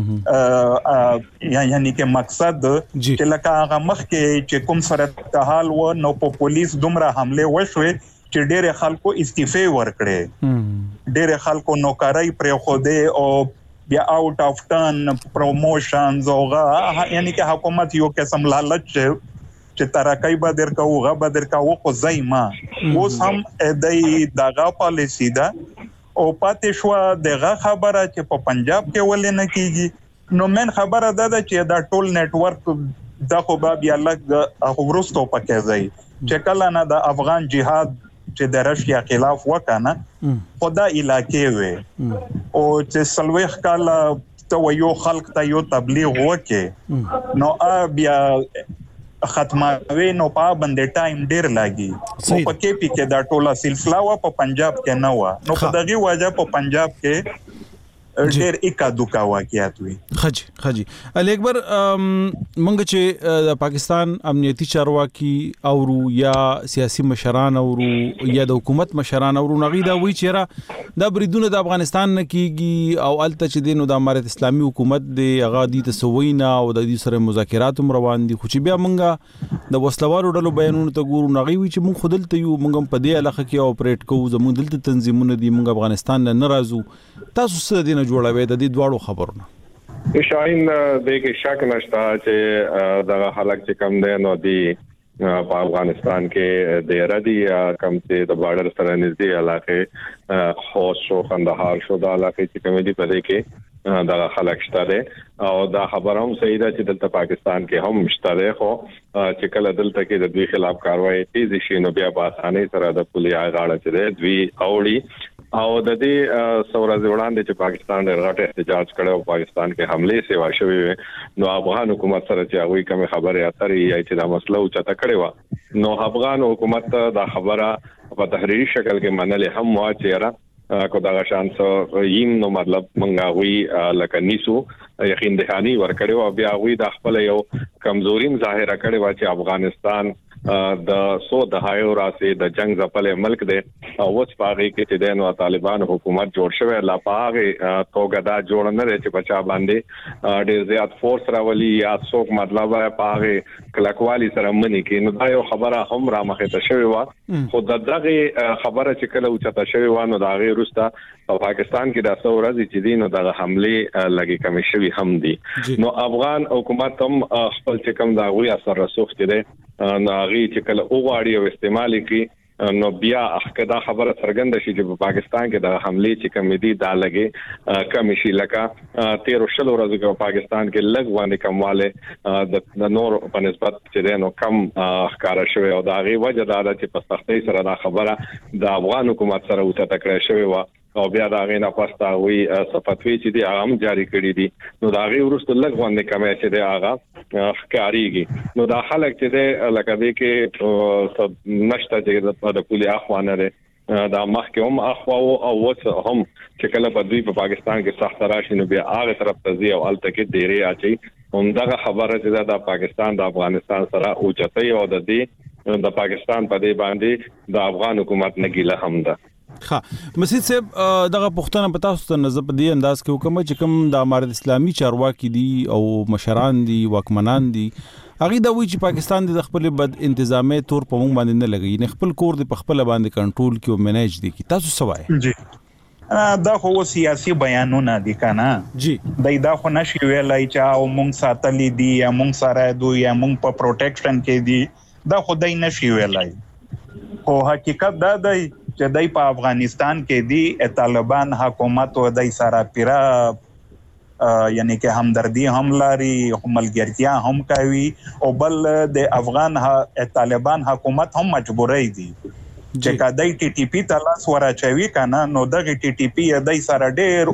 یعنی که مقصد چې لکه هغه مخ کې چې کوم سره حال و نو په پولیس دومره حمله وشوي چې ډېر خلکو استعفا ورکړي ډېر خلکو نوکرۍ پر خوده او بیا آؤٹ آف ټرن پروموشنز اوغه یعنی که حکومت یو قسم لالچ چې ترکای به درکو غو درکو خو زایما اوس هم دای دغه پالیسی ده او پاتې شو دغه خبره چې په پنجاب کې ولې نه کیږي نو من خبره ده چې دا ټول نتورک د خو بیا لګ ورستو پکې ځای چې کله نه د افغان جهاد چې د رشیا خلاف وکنه خدا علاقې وي او چې سلويخ کاله ته یو خلق ته یو تبلیغ وکي نو بیا ختموي نو په باندې ټایم ډیر لاګي او په کې پی کې دا ټوله سلسله وا په پنجاب کې نه و نو په دغه وجه په پنجاب کې ډیر اکا دوکا واقعیت وي خجی علي اکبر منګ چې د پاکستان امنیتي چارواکي او یا سیاسي مشران او یا د حکومت مشران او نغیدا وی چیرې د بریدونه د افغانستان نه کیږي او الته چې دینو د امارت اسلامي حکومت د اغادي تسوینا او د دې سره مذاکرات روان دي خو چې بیا منګه د وسلوالو ډلو بیانونه ته ګورو نغوي چې مونږ خودلته یو مونږ په دې علاقه کې اپریټ کوو زموږ دلته تنظیمونه دي مونږ افغانستان نه راځو تاسو څه دینه جوړوي د دې دواړو خبرونه شاهین د کې شک نشته چې دغه خلک چې کم دي نو دی په افغانستان کې د ردی کم چې د بارډر سره نږدې علاقې خوست شو کندهار شو د علاقې چې کوم دي په دې کې دغه خلک شته او دا خبر هم صحیح ده چې دلته پاکستان کې هم شته خو چې کله دلته کې د دوی خلاف کاروایی تیز شي نو بیا په اسانۍ سره د پولیس غاړه چې دوی اوړي او د دې سورازي وړاندې چې پاکستان د غټ احتجاج کړو پاکستان کې حمله سیوا شوې نو افغان حکومت سره چې هغه کوم خبره اترې یا چې دا مسله او چاته کړو نو افغان حکومت دا خبره په تحریری شکل کې منلې هم وا چیرې کو دا شانس یم نو مطلب منګاوي لکه نیسو یقین دهانی ور کړو بیا وی د خپل یو کمزوریم ظاهره کړو چې افغانستان د سو دهایو راسي د جنگ ځپل ملک دی او اوس پاره کې چې د نو طالبان حکومت جوړ شوی لا پاره توګه دا جوړ نه لري چې بچا باندې ډېر زیات فورس راولي یا څوک مطلب پاره کلکوالي سره منی کې نو دا یو خبره هم را مخه ته شوی و خو دغه خبره چې کله او چته شوی و نو دا غیر رستا په پاکستان کې د څورځي چې دین او د حمله لګي کم شوی هم دي نو افغان حکومت هم خپل چې کم دا غوي اثر رسوخ دي ناغي چې کله اوغاړي او استعمال کی نو بیا اخکدا خبره څرګنده شي چې په پاکستان کې د حمله چې کمیدي دا لګي کم شي لکه 13 ورځې په پاکستان کې لګ باندې کمواله د نور په نسبت چې نو کم ښکارا شوی او دا غي وجه دا چې په سختۍ سره دا خبره د افغان حکومت سره وته تکړه شوی و او بیا دا غینا پاستا وی صفتوی چې دی عام جاری کړی دي نو دا غي ورسته لګ باندې کمه چې دی هغه ښکاریږي نو دا خلک چې دی لکه دی کې نشته چې د پولی اخوانه ده دا مخکې هم اخوا او وڅ هم چې کله په دوی په پاکستان کې سخت راشي نو بیا هغه طرف ته ځي او الته کې ډیره اچي همدغه خبره چې د پاکستان د افغانستان سره اوچتای او د دې د پاکستان په دې باندې د افغان حکومت نه ګیله هم ده مسید صاحب دغه پښتنه په تاسو ته نظر په دې انداز کې حکومت چې کوم د امارت اسلامي چارواکي دي او مشران دي واکمنان دي هغه دا وی چې پاکستان د خپل بد انتظامی تور په مونږ باندې نه لګي نه خپل کور د خپل باندې کنټرول کې او منیج دي کی تاسو سوای جی دا خو سیاسي بیانونه دي کنه جی دا خو نشي ویلای چې او مونږ ساتلې دي یا مونږ سره دوی یا مونږ په پروټیکشن کې دي دا خو دای نشي ویلای او حقیقت دا دی چې دای په افغانستان کې دي طالبان حکومت او دای سره پیرا یعنی کې همدردی هم لري ملګرتیا هم کوي او بل د افغان طالبان حکومت هم مجبورای دي چې کدی ټي ټي پی تلاس ورچوي کنه نو دغه ټي ټي پی دای سره ډېر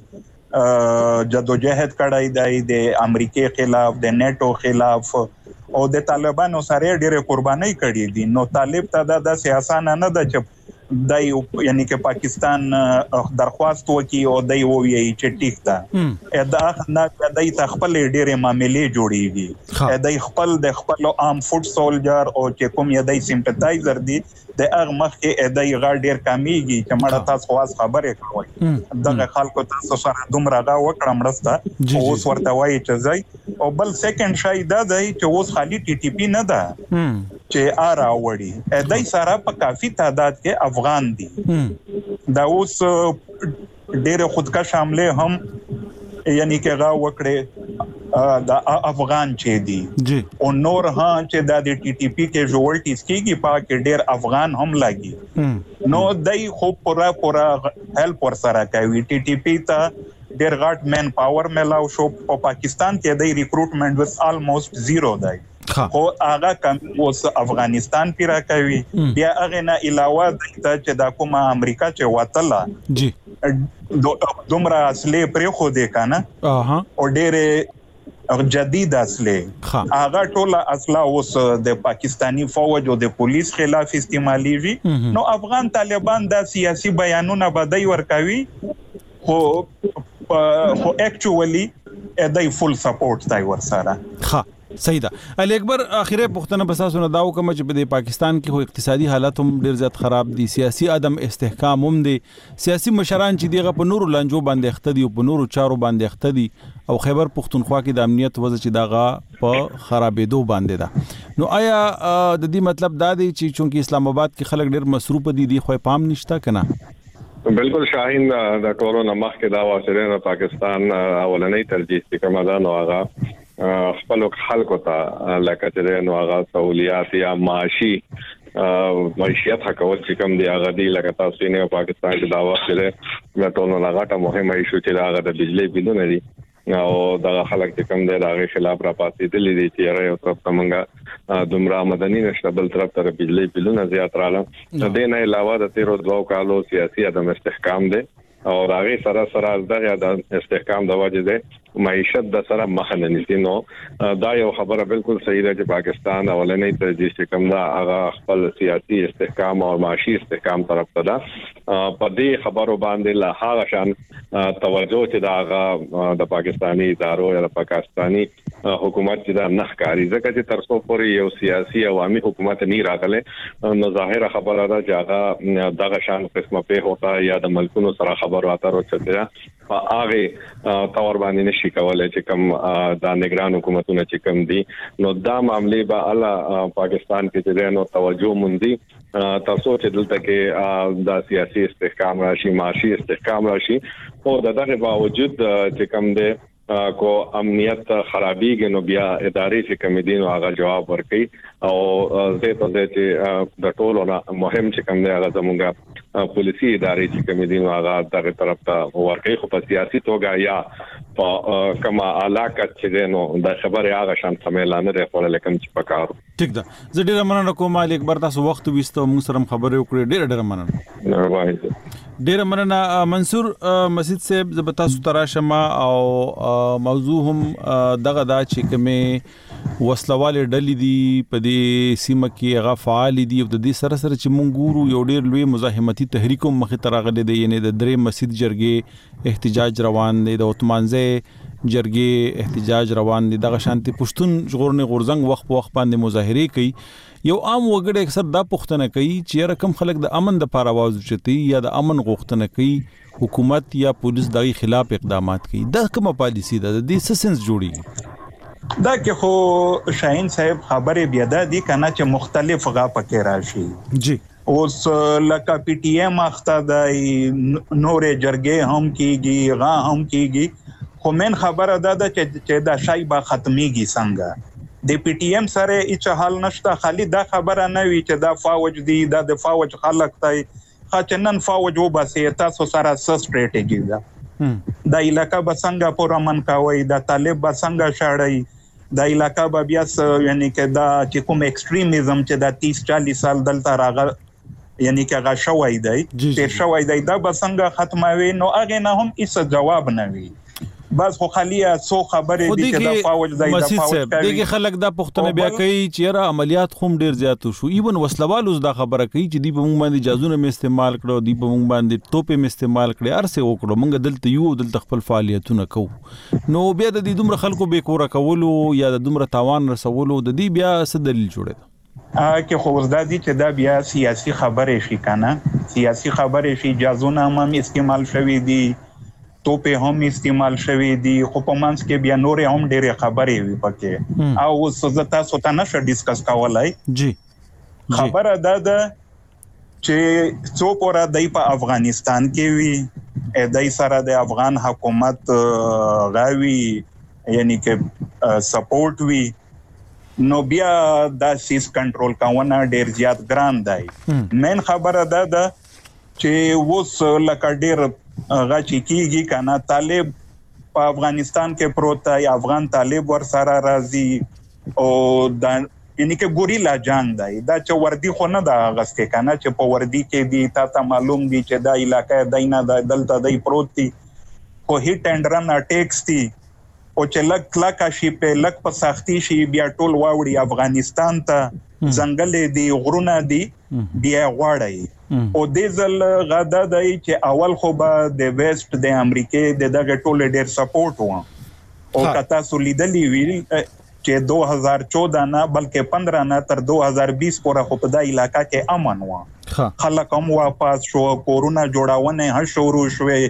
اوګد جدوجہد کړای دی د امریکای خلاف د نیټو خلاف او د طالبانو سره ډېر قرباني کړې دي نو طالب ته د سیاست نه د چپ دای یعنی کې پاکستان درخواست وکي او دای وویي چې ټیک ده دا نه دای خپل ډېرې معاملې جوړيږي دای خپل د خپل عام فوډ سولجر او چې کوم یې دای سیمپتایزر دي د هغه مخ کې دای غاړ ډېر کمیږي چې مړه تاسو خواص خبرې کوي دغه خلکو تاسو سره دومره دا وکړه مړسته اوس ورته وایي چې ځای او بل سیکنډ شای دا دی چې اوس خالی ټي ټي پی نه ده چې آرا وړي دای سره په کافي تعداد کې افغان دي دا اوس ډېر خودکش حمله هم یعنی کې غا وکړي د افغان چې دي جی او نور ها چې د ټي ټي پی کې جوړټیز کېږي پاک ډېر افغان هم لګي نو دای خو پورا هیلپ ور سره کوي ټي ټي پی ته ډېر غټ مین پاور ملاو شو په پاکستان کې د ریکروټمنټ وس الموست زیرو دی خو هغه کم اوس افغانستان پیرا کوي بیا هغه نه علاوه د چې د کومه امریکا چې وتله جی دومره اصلي پرې خو دې کنه او ډېر جدید اصله هغه ټول اصله اوس د پاکستانی فوج او د پولیس خلاف استعماليږي نو افغان طالبان د سیاسي بیانونه بدای ورکوي خو اکچوالي دای فول سپورټ دای ورسره صحیح ده. علي اکبر اخیره پښتنه بساسونه داو کوم چې په پاکستان کې خو اقتصادي حالت هم ډیر زیات خراب دي سیاسي عدم استحکام هم دي سیاسي مشران چې دیغه په نورو لانجو باندې اخته دي او په نورو چارو باندې اخته دي او خیبر پښتونخوا کې د امنیت وضع چې داغه په خرابېدو باندې ده نو آیا د دې مطلب دا دی چې چونکی اسلام آباد کې خلک ډیر مصروف دي خو پام نشته کنه بالکل شاهین د ټولو نمخ کې دا واسره د پاکستان اولنۍ ترجیح چې کومه ده نو هغه خپل خلکو ته لکه چې نو هغه سہولیات یا معاشي معیشت حقوق چې کوم دی هغه دی لکه تاسو نه پاکستان کې دا واسره د ټولو لغاټه مهمه ایشو چې هغه د بجلی بلونه دي او د خلک چې کوم دی هغه خلاف را پاتې دي چې یو طرف څنګه دومره مدني نشته بل طرف ته بجلی بلونه زیات رااله د دې نه علاوه د 13 کالو سیاسي عدم استحکام دی او هغه سره دغه د استحکام د وجه ده معیشت د سره مخ نه نیسي نو دا یو خبره بالکل صحیح ده چې پاکستان اولنۍ ترجیح چې کوم دا هغه خپل سیاسي استحکام او معاشي استحکام طرف ته ده په دې خبرو باندې لا هغه شان توجه چې دا هغه د پاکستاني ادارو یا د پاکستاني حکومت چې دا نه ښکاري ځکه چې تر څو پورې یو سیاسي عوامي حکومت نه راغله نو ظاهره خبره ده چې هغه دغه شان قسمه په هوتا یا د ملکونو سره خبرو اترو چته هغه تور باندې نشي کولای چې کوم د نگران حکومتونه چې کوم دي نو دا معاملې به الله پاکستان کې چې نو توجه مونږ تاسو چې دلته کې د سیاسي استحکام راشي معاشي استحکام راشي او دغه باوجود چې کوم دي کو امنیت خرابېږي نو بیا ادارې چې کمیدي نو هغه جواب ورکړي او زه ته چې د ټولو مهم چې کوم دی هغه زموږه پولیسي ادارې چې کمیدي نو هغه دغه طرف ته ورکړي خو په سیاسي توګه یا په کما علاقه چې نو د خبره هغه شان سمېلانه ده خو لکه چې پکارو ټیک ده زه ډیر مننه کوم علي اکبر تاسو وخت وستو موږ سره خبرې وکړې ډیر مننه ډیر مننه منصور مسجد صاحب زبتاسو تراشمه او موضوع هم دغه دا چې کومه وسلواله ډلې دي په دې سیمه کې هغه فعال دي او د دې سره سره چې مونږ ګورو یو ډیر لوی مزاحمتي تحریک هم مخې ته راغلي دي یعنی د درې مسجد جرګې احتجاج روان دي د عثمانزه جرګې احتجاج روان دي دغه شانتي پښتون ژغورنې غورزنګ وخت په وخت باندې مظاهره کوي یو عام وګړي اکثر دا پښتنه کوي چې رقم خلک د امن د لپاره आवाज چتي یا د امن غوښتنه کوي حکومت یا پولیس دغه خلاف اقدامات کوي دا کومه پالیسی ده د دې سنس جوړي دا کې خو شاهین صاحب خبره بیا ده دي کنه چې مختلف غا پکې راشي جی اوس لکه پی ټی ایم اخته د نورې جرګې هم کیږي غا هم کیږي خو من خبره ده چې دا شای با ختميږي څنګه د پی ټی ایم سره هیڅ حل نشته خالي دا خبره نه وی چې دا فوج دی دا د فوج خلک تای خاطنن فوج وباسي تاسو سره سټریټیجی ده د علاقہ بسنګ پور امن کاوي د طالب بسنګ شاړی د علاقہ بیا یعنی کې دا چې کوم ایکستریمیزم چې دا 30-40 سال دلته راغ یعنی کې هغه شوای دی تیر شوای دی دا بسنګ ختموي نو هغه نه هم هیڅ جواب نه وی بس خو خالیا سو خبرې دي چې د فوج د فوج کوي دغه خلک د پښتنه بیا کوي چې را عملیات خوم ډیر زیات شو ایون وسلوال اوس دا خبره کوي چې دی په موږ باندې جازونه م استعمال کړو دی په موږ باندې توپې م استعمال کړي ارسه وکړو موږ دلته یو دلته خپل فعالیتونه کوو نو بیا د دې دومره خلکو به کور کولو یا د دومره تاوان رسولو د دې بیا څه دلیل جوړه کې خو وردا دي چې دا بیا سیاسي خبرې شي کنه سیاسي خبرې شي جازونه هم استعمال شوي دي توپه هم استعمال شوي دي خو په منځ کې بیا نورې هم ډېرې خبرې وي پکې او سزا سوتا نشه ډیسکس کولای جی خبره ده چې څو پورا دای په افغانستان کې وي دای سره د افغان حکومت غاوي یعنی کې سپورټ وی نو بیا دا سیس کنټرول کاونه ډیر زیات ګران دی مین خبره ده چې وس لکه ډیر غاچی کیږي کنه طالب په افغانستان کې پروت دی افغان طالب ور سره راځي او دا یعنی کې ګوریلا جنگ دی دا چې وردی خو نه دا غسته کنه چې په وردی کې دی تا معلوم دی چې دا علاقې دینه د دلته دی پروت دی کو هیټ اند رن اٹیکس دی او چې لک کلاکا شي په لک په سختي شي بیا ټول واوړي افغانستان ته ځنګل دی غرونه دی بیا غواړي او د ځل غدا دی چې اول خو به د ویسټ د امریکای دغه ټول ډیر سپورټ و او کتا سولیدلی ویل چې 2014 نه بلکې 15 نه تر 2020 پورې خو په دای علاقہ کې امن و خلک هم واپس شو کورونا جوړاونه هم شروع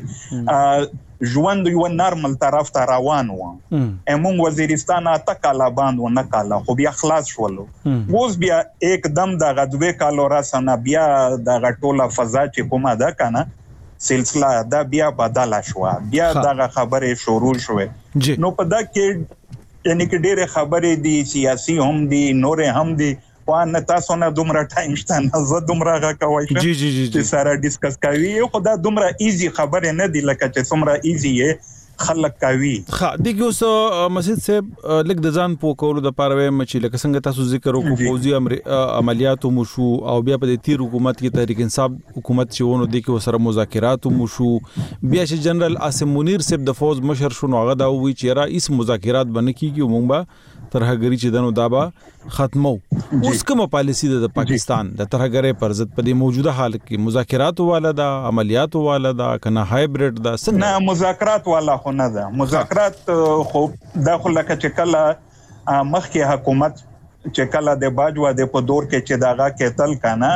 شوې ژوند یو نارمل طرف ته روان و امون وزیرستان اته کاله باندې و نه کاله خو بیا خلاص شولو اوس بیا एकदम د غدوی کالو را سنا بیا د غټوله فضا چې کومه ده کنه سلسله دا بیا بدل شو بیا دغه خبره شروع شوه نو په دا کې یعنی کې ډېر خبرې دي سیاسي هم دي نور هم دي وان تاسو نه دومره ټایم شته نه زه دومره غوښوي چې سره ډیسکس کوي خو دا دومره ایزي خبره نه دي لکه چې څومره ایزي خلک کوي دغه اوس مسجد صاحب لګ د ځان په کولو د پاره مچې لکه څنګه تاسو ذکر وکړو فوزي عملیاتو مو شو او بیا په تیر حکومت کې تحریک انصاف حکومت چې ونه د کې سره مذاکرات مو شو بیا چې جنرال عاصم منیر صاحب د فوز مشر شو نو هغه دا وی چې را اس مذاکرات باندې کیږي مونږ به ترهګری چې دنو دابا ختمو اوس کومه پالیسی د پاکستان د ترهګری پر ضد په موجوده حال کې مذاکرات والا دا عملیات والا دا کنه هایبرید دا څنګه نه مذاکرات والا خو نه ده مذاکرات خو داخله لکه چې کله مخکې حکومت چې کله د باجوا د په دور کې چې داغه کېتل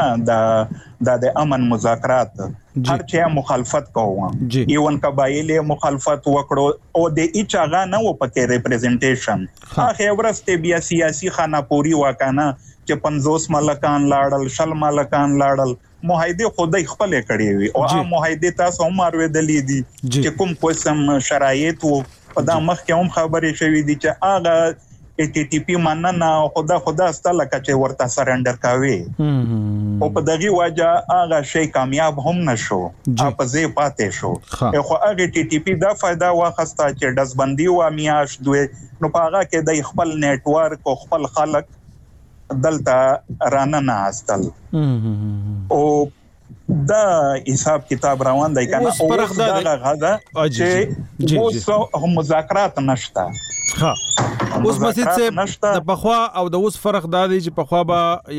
کنه د امن مذاکرات هر چا مخالفت کوو ایون قبایل مخالفت وکړو او د ایچاغه نه و پکې ریپرزنټیشن هغه ورسته بیا سیاسي خانه پوری وکنه چې 50 ملکان لاړل شل ملکان لاړل معاهده خدای خپل کړی وي او هغه معاهده تاسو هم اورېدلې دي چې کوم قسم شرایط وو په دا مخ کې هم خبرې شوې دي چې هغه ټي ټي پی مننه خدا ستله کچې ورته سرندر کوي او په دغه وجه هغه شی کامیاب هم نشو په ځای پاتې شو خو هغه ټي ټي پی دا فائدہ واخسته چې دزبندي و میاش دوی نو په هغه کې د خپل نیټ ورک او خپل خلک دلته رانه استل او دا حساب کتاب روان دی کنه او دا غدا چې اوس مذاکرات نشته اوس مسجد صاحب د پخوا او د اوس فرق دا دی چې پخوا به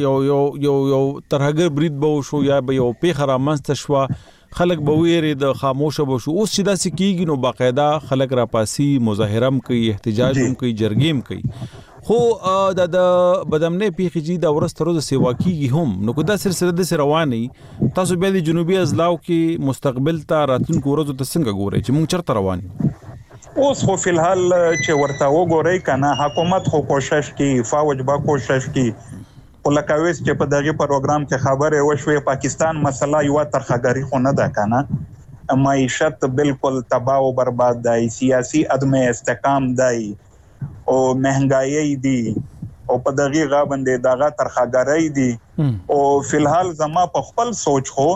یو ترهګر برید به شو یا به یو پیخره منست شو خلک به ویری د خاموشه به شو اوس چې دا سکیږي نو باقاعده خلک را پاسي مظاهره هم کوي احتجاج هم کوي جرګیم کوي خو د بدمنه پیخي د ورسترو د سیوا کیږي هم نو کو دا سلسله د رواني تاسو به د جنوبي ازلاو کې مستقبل ته راتلونکو ورځو ته څنګه ګورئ چې مونږ چرته روان اوس خو فلحال چې ورته وګورئ کنه حکومت خو کوشش کوي فوج با کوشش کوي ولکويس چې په دغه پروګرام کې خبره وشوي پاکستان مسله یو ترخګری خو نه ده کنه معیشت بالکل تباہ او برباد دی سیاسي عدم استحکام دی او مهنګای دی او په دغه غابندې دغه ترخګری دی او فلحال زما په خپل سوچ خو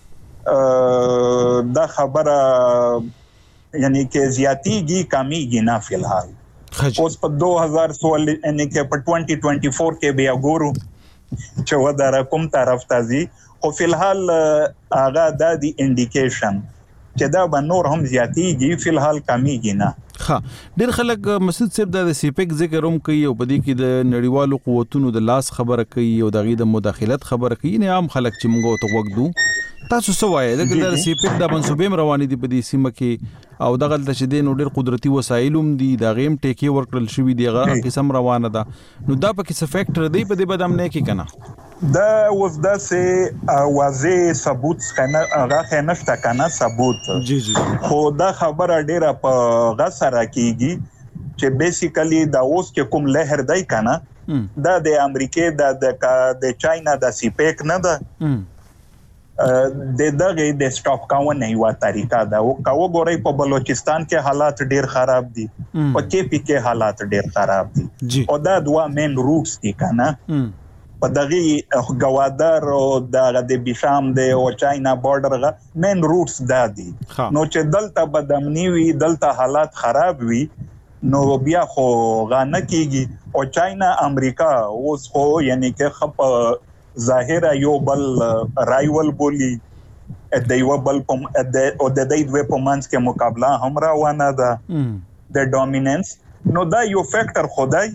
دا خبره یعنی کې زیاتیږي کمیږي نه فلحال اوس په 2016 یعنی کې په 2024 کې بیا ګورو چې ودا کوم طرف ته ځي خو فلحال هغه د انډیکیشن چې دا به نور هم زیاتیږي فلحال کمیږي نه ډېر خلک مسعود صاحب د سیپک ذکر هم کوي او په دې کې د نړیوالو قوتونو د لاس خبره کوي او د غي د مداخلت خبره کوي نه عام خلک چې موږ ته وګدو تاسو سوای د سیپک د منسوبې روانې دي په دې سیمه کې او دغه د شدې نو ډېر قدرتي وسایل هم دي د غیم ټیکی ورکړل شوی دی هغه قسم روانه ده نو دا په کې څه فیکټر دی په دې بدم نه کې کنه دا وز د سه واضح ثبوت کنه هغه نشته کنه ثبوت خو دا خبره ډیره په غسر کیږي چې بیسیکلی دا اوس کې کوم لهر دی کنه دا د امریکای د چاینا د سیپیک نه ده د دغه د سټاپ کاونه یو طریقه ده. او کاو ګوري په بلوچستان کې حالات ډیر خراب دي، په KP کې حالات ډیر خراب دي، او دا دوه مین روټس دي کنه. په دغه غوادر او د بشام د او چاینا بارډر غا مین روټس دا دي. نو چې دلته بدامنی وي، دلته حالات خراب وي، نو بیا خو غانه کیږي. او چاینا امریکا اوس خو یعنی کې خپ ظاهر یو بل رایول بولی د یو بل او د دوی په منځ کې مقابله هم روانه ده د ډومیننس. نو دا یو فیکٹر خدای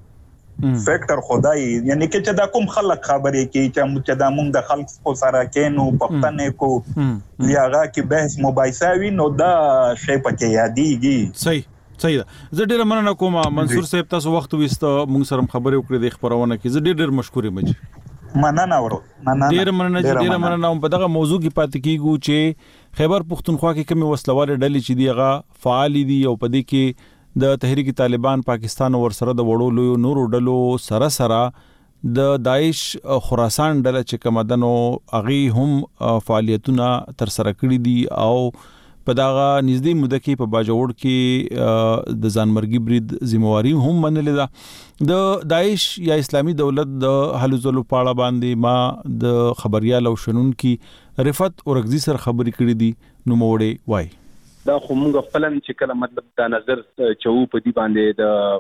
یعنی کې چې دا کوم خلک خبرې کوي چې دا موږ د خلک په سره کې نو پښتنې کو لیاغه کې بحث مباحثه وي، نو دا شی پکې یادېږي. صحیح ده. زه ډیر مننه کوم منصور صاحب، تاسو وخت وست موږ سره خبرې وکړې د خبرونه کې. زه ډیر مشکور یم. مننه ډیر مننه په دغه موضوع کې پاتې کیږو چې خیبر پختونخوا کې کومه وسلوال ډلې چې دی هغه فعال دي او په دې کې د تحریک طالبان پاکستان ور سره د وړو نورو ډلو سره د داعش خراسان ډله چې کومدنو اغي هم فعالیتونه تر سره کړی دي او په داغه نږدې موده کې په باجوړ کې د ځانمرګي برید ذمہواری هم منلې ده. د داعش یا اسلامي دولت د حلو ځلو پاړه باندې ما د خبريال او شنون کې رفعت اورغزي سره خبرې کړې دي. نو موړې وای دا خو موږ خپلم چې کله مطلب دا نظر چو په دې باندې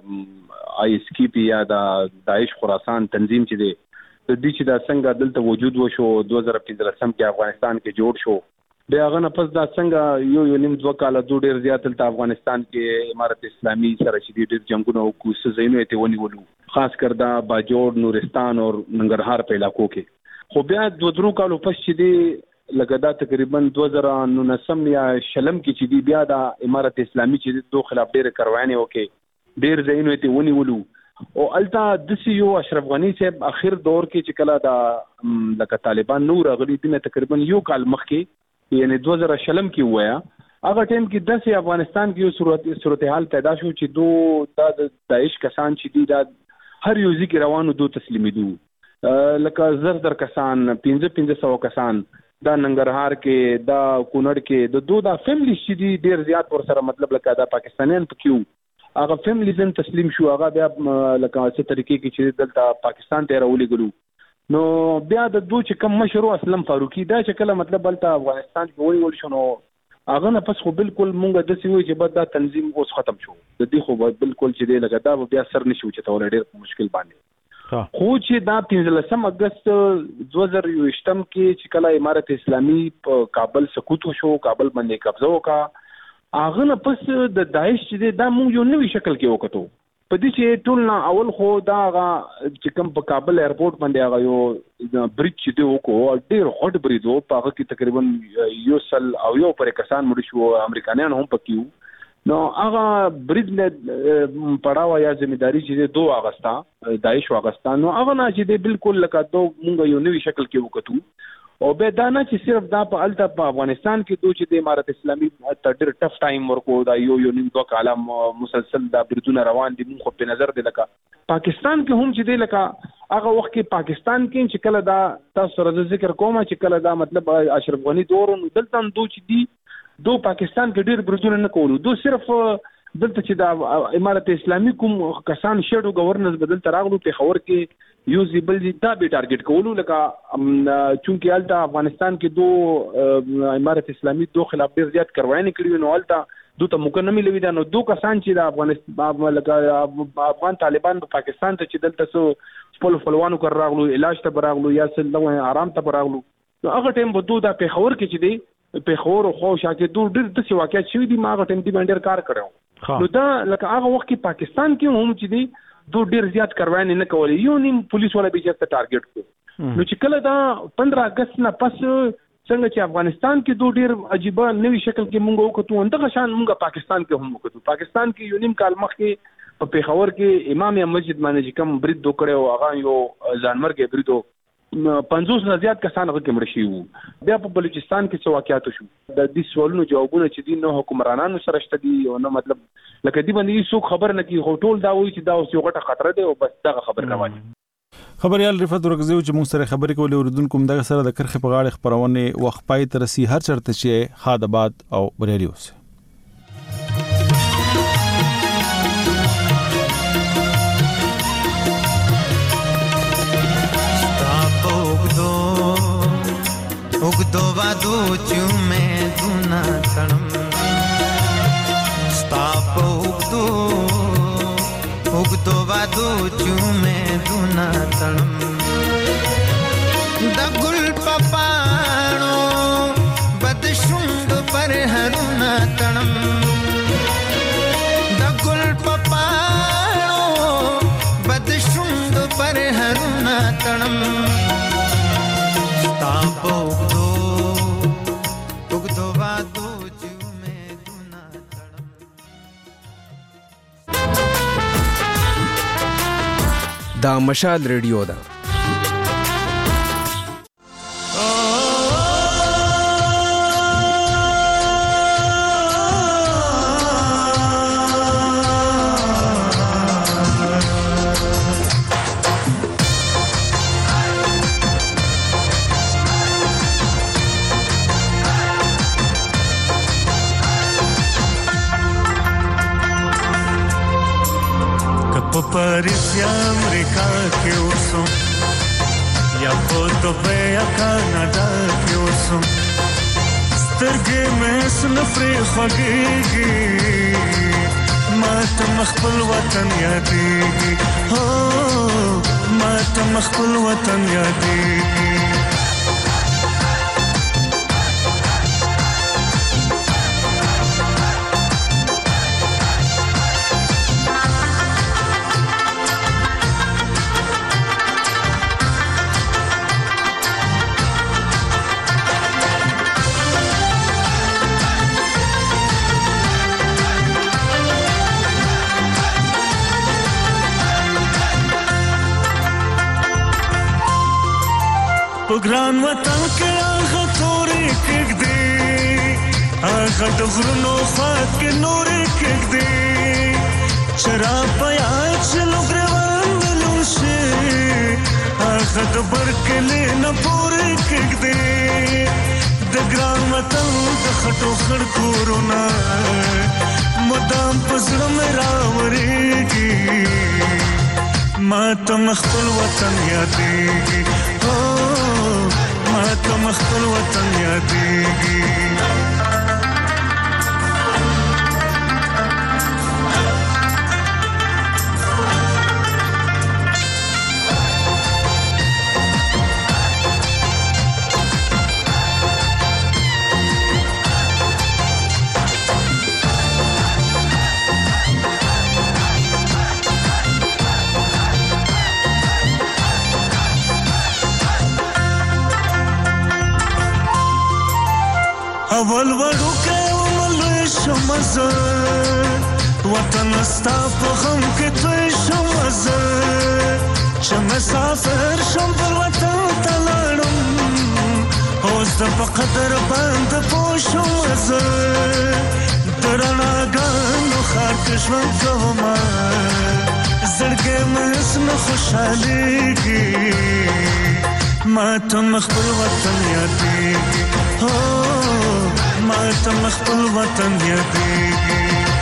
د ISKP یا د داعش خراسان تنظیم چې دی د دې چې دا څنګه دلته وجود وشو 2015 کې افغانستان کې جوړ شو، بیا غنه پس دا څنګه یو نیم 2 کال ډیر زیات تل افغانستان کې امارت اسلامي سره چې ډیر جنگونه او کوڅه زینو ته ونیولو، خاص کر دا باجوړ، نورستان او ننګرهار په علاقو کې. خو بیا 2 کالو پس چې دی لګدا تقریبا 2019 یا شلم کې چې دی بیا د امارت اسلامي چې دوه خلاف ډیر کاروانې وکي، ډیر زینو ته ونیولو. او التا د سیو اشرف غنی صاحب اخر دور کې چې کله دا لکه طالبان نور غلي دي تقریبا یو کال مخکې یعنی 2000 شلم کې وایا هغه ټیم کې د افغانستان کې یو صورتحال پیدا شو چې د داعش کسان چې دي دا هر یو ځکه روانو دو تسلیمیدو، لکه زر کسان 1500 کسان دا ننګرهار کې، دا کونړ کې د فیملی چې دي ډیر زیات ور سره مطلب لکه دا پاکستانیان پکې هغه فیملی زن تسلیم شو. هغه بیا لکه څه طریقې کې چې دلته پاکستان ته راولېګلو. نو بیا د دوه چې کم مشروع اسلم فاروقي دا چې کله مطلب بلته افغانستان کې وایي شنو هغه نه پس خو بالکل مونږ د سوي چې بد دا تنظیم اوس ختم شو. د دې خو بالکل چې دی لګا دا بیا سر نشو چې تور ډیر مشکل باندې. خو چې دا 15 اگست 2020 کې چې کله امارت اسلامي په کابل سقوط شو، کابل باندې قبضه وکړه، هغه نه پس د داعش چې دا مونږ یو نوې شکل کې وکړو. په دې چې ټول نه اول خو دا چې کوم په کابل ایرپورټ باندې هغه یو بریج چې دی وکړو ډیر هټ بریج وو، په هغه کې تقریبا یو سل او یو پر کسان مړ شو، امریکایان هم پکې وو. نو هغه بریج نه پړاو یا ځمېداري چې دوه اگست داعش واغستان، نو هغه نه چې بالکل لکه دوه مونږ یو نوې شکل کې وکړو. او به دا نه چې صرف دا په الته په افغانستان کې دوی چې د امارت اسلامي ته ډېر ټف ټایم ورکو، دا یو نیم 2 کال مسلسل دا بریدونه روان دي. موږ په نظر دی لکه پاکستان کې هم چې دی لکه هغه وخت کې پاکستان کې چې کله دا تاسو سره ذکر کوم چې کله دا مطلب اشرف غنی دور دلته دوی چې دی دو پاکستان کې ډېر بریدونه نه کولو، دو صرف دلته چې د امارت اسلامي کوم کسان شیډو گورننس بدل تراغلو په خبر کې یو زیبل دا به ټارګټ کولو، لکه چونکی الته افغانستان کې دو امارت اسلامي دو خلاف ډیر زیات کاروانې کړې، نو الته دوی ته مکنه ملي دا نو دو کسان چې د افغانستان لکه افغان طالبان په پاکستان ته چې دلته سو خپل فلوانو کر راغلو، علاج ته راغلو یا سلو آرام ته راغلو، نو هغه ټیم په دوی دا په خبر کې چې دی په خور خو شاکه دوی ډیر د څه واقعیت شوی دی، ما هغه ټیم دی باندې کار کړو. نو دا لکه هغه وخت کې پاکستان کې هم چې دی دو ډیر زیات کاروانې نه کولې، یو نیم پولیس ولا به چې ټارګټ کو. نو چې کله دا 15 اگست نه پس څنګه چې افغانستان کې دو ډیر عجیب نوې شکل کې مونږ وکړو، اندغه شان مونږ پاکستان کې هم وکړو. پاکستان کې یو نیم کال مخکې په پیښور کې امام مسجد باندې چې کوم برید وکړو، هغه یو ځانمرګ بریدو 50 نه زیات کسان هغه کې مړ شي وو. بیا په بلوچستان کې څه واقعیت شو، د دې سوالونو جوابونه چې دي نو حکمرانانو سره شته دي، او نو مطلب لکه دی باندې څوک خبر نه کی، هوټول دا وایي چې دا اوس یو غټه خطر ده او بس دا خبر نه وایي. خبريال رفعت ورغزیو چې موږ سره خبرې کولې اوریدونکو موږ سره د کرخه په غاړه خبرونه وخت پای تر سي هر چرته چې خادباد او بریالي اوسه. उगदो वादो चुमे दुना तणम स्ताप उगदो वादो चुमे दुना तणम दगुल पपाणो बदशुंग पर हरुना तणम दगुल पपाणो बदशुंग पर हरुना तणम स्ताप دا مشال ریډیو ده. Paris ya America ke uso ya foto pe ya Canada ke uso sterge mein sunfre khagegi mat makhbul watan yadegi ho mat makhbul watan yadegi پګران وطن کې هغه تورې کېږدي هغه د غرونو خواږ کې نورې کېږدي شراب په یاد شلو ګرېوان ملوشي هغه د برکلې نه پورې کېږدي د ګران وطن د خټو خړ کورونه مدام په زړه مې راورېږي ما ته خپل وطن یادېږي ما ته خپل وطن یادېږي اول وړو کې وملوي شم زه وطن ستا په غم کې توی شم زه چې مسافر شم پر وطن ته لاړم اوس د په قدر باندې پوه شم زه د رڼاګانو ښار کې ژوند کومه زړګی مې هېڅ نه خوشحالېږي ما ته خپل وطن یادېږي ما ته خپل وطن یادېږي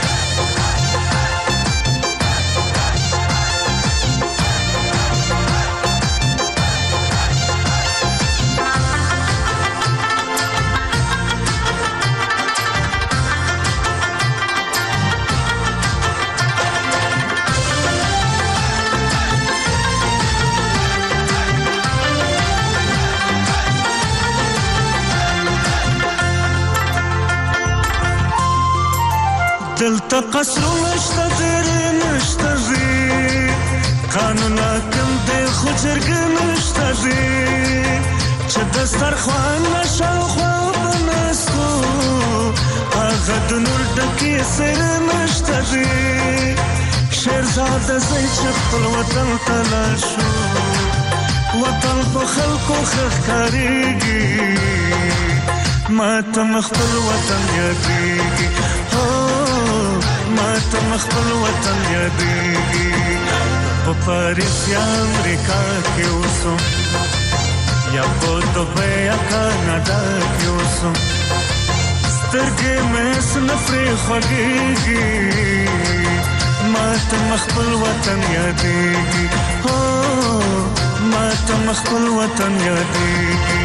دلته قصرونه نشته ډېرې نشته دي قانون حاکم دی خو جرګې نشته دي چې دسترخوان نه شاوخوا به ناستو هغه د نور ډکې څېرې نشته دي شیرزاده ځئ چې خپل وطن ته لاړ شو وطن په خلکو ښه ښکارېږي ما ته خپل وطن یادېږي ما ته خپل وطن یادېږي په پاریس یا امریکا کې اوسم یا په دوبۍ یا کاناډا کې اوسم سترګې مې سنفرې خوږېږي ما ته خپل وطن یادېږي ما ته خپل وطن یادېږي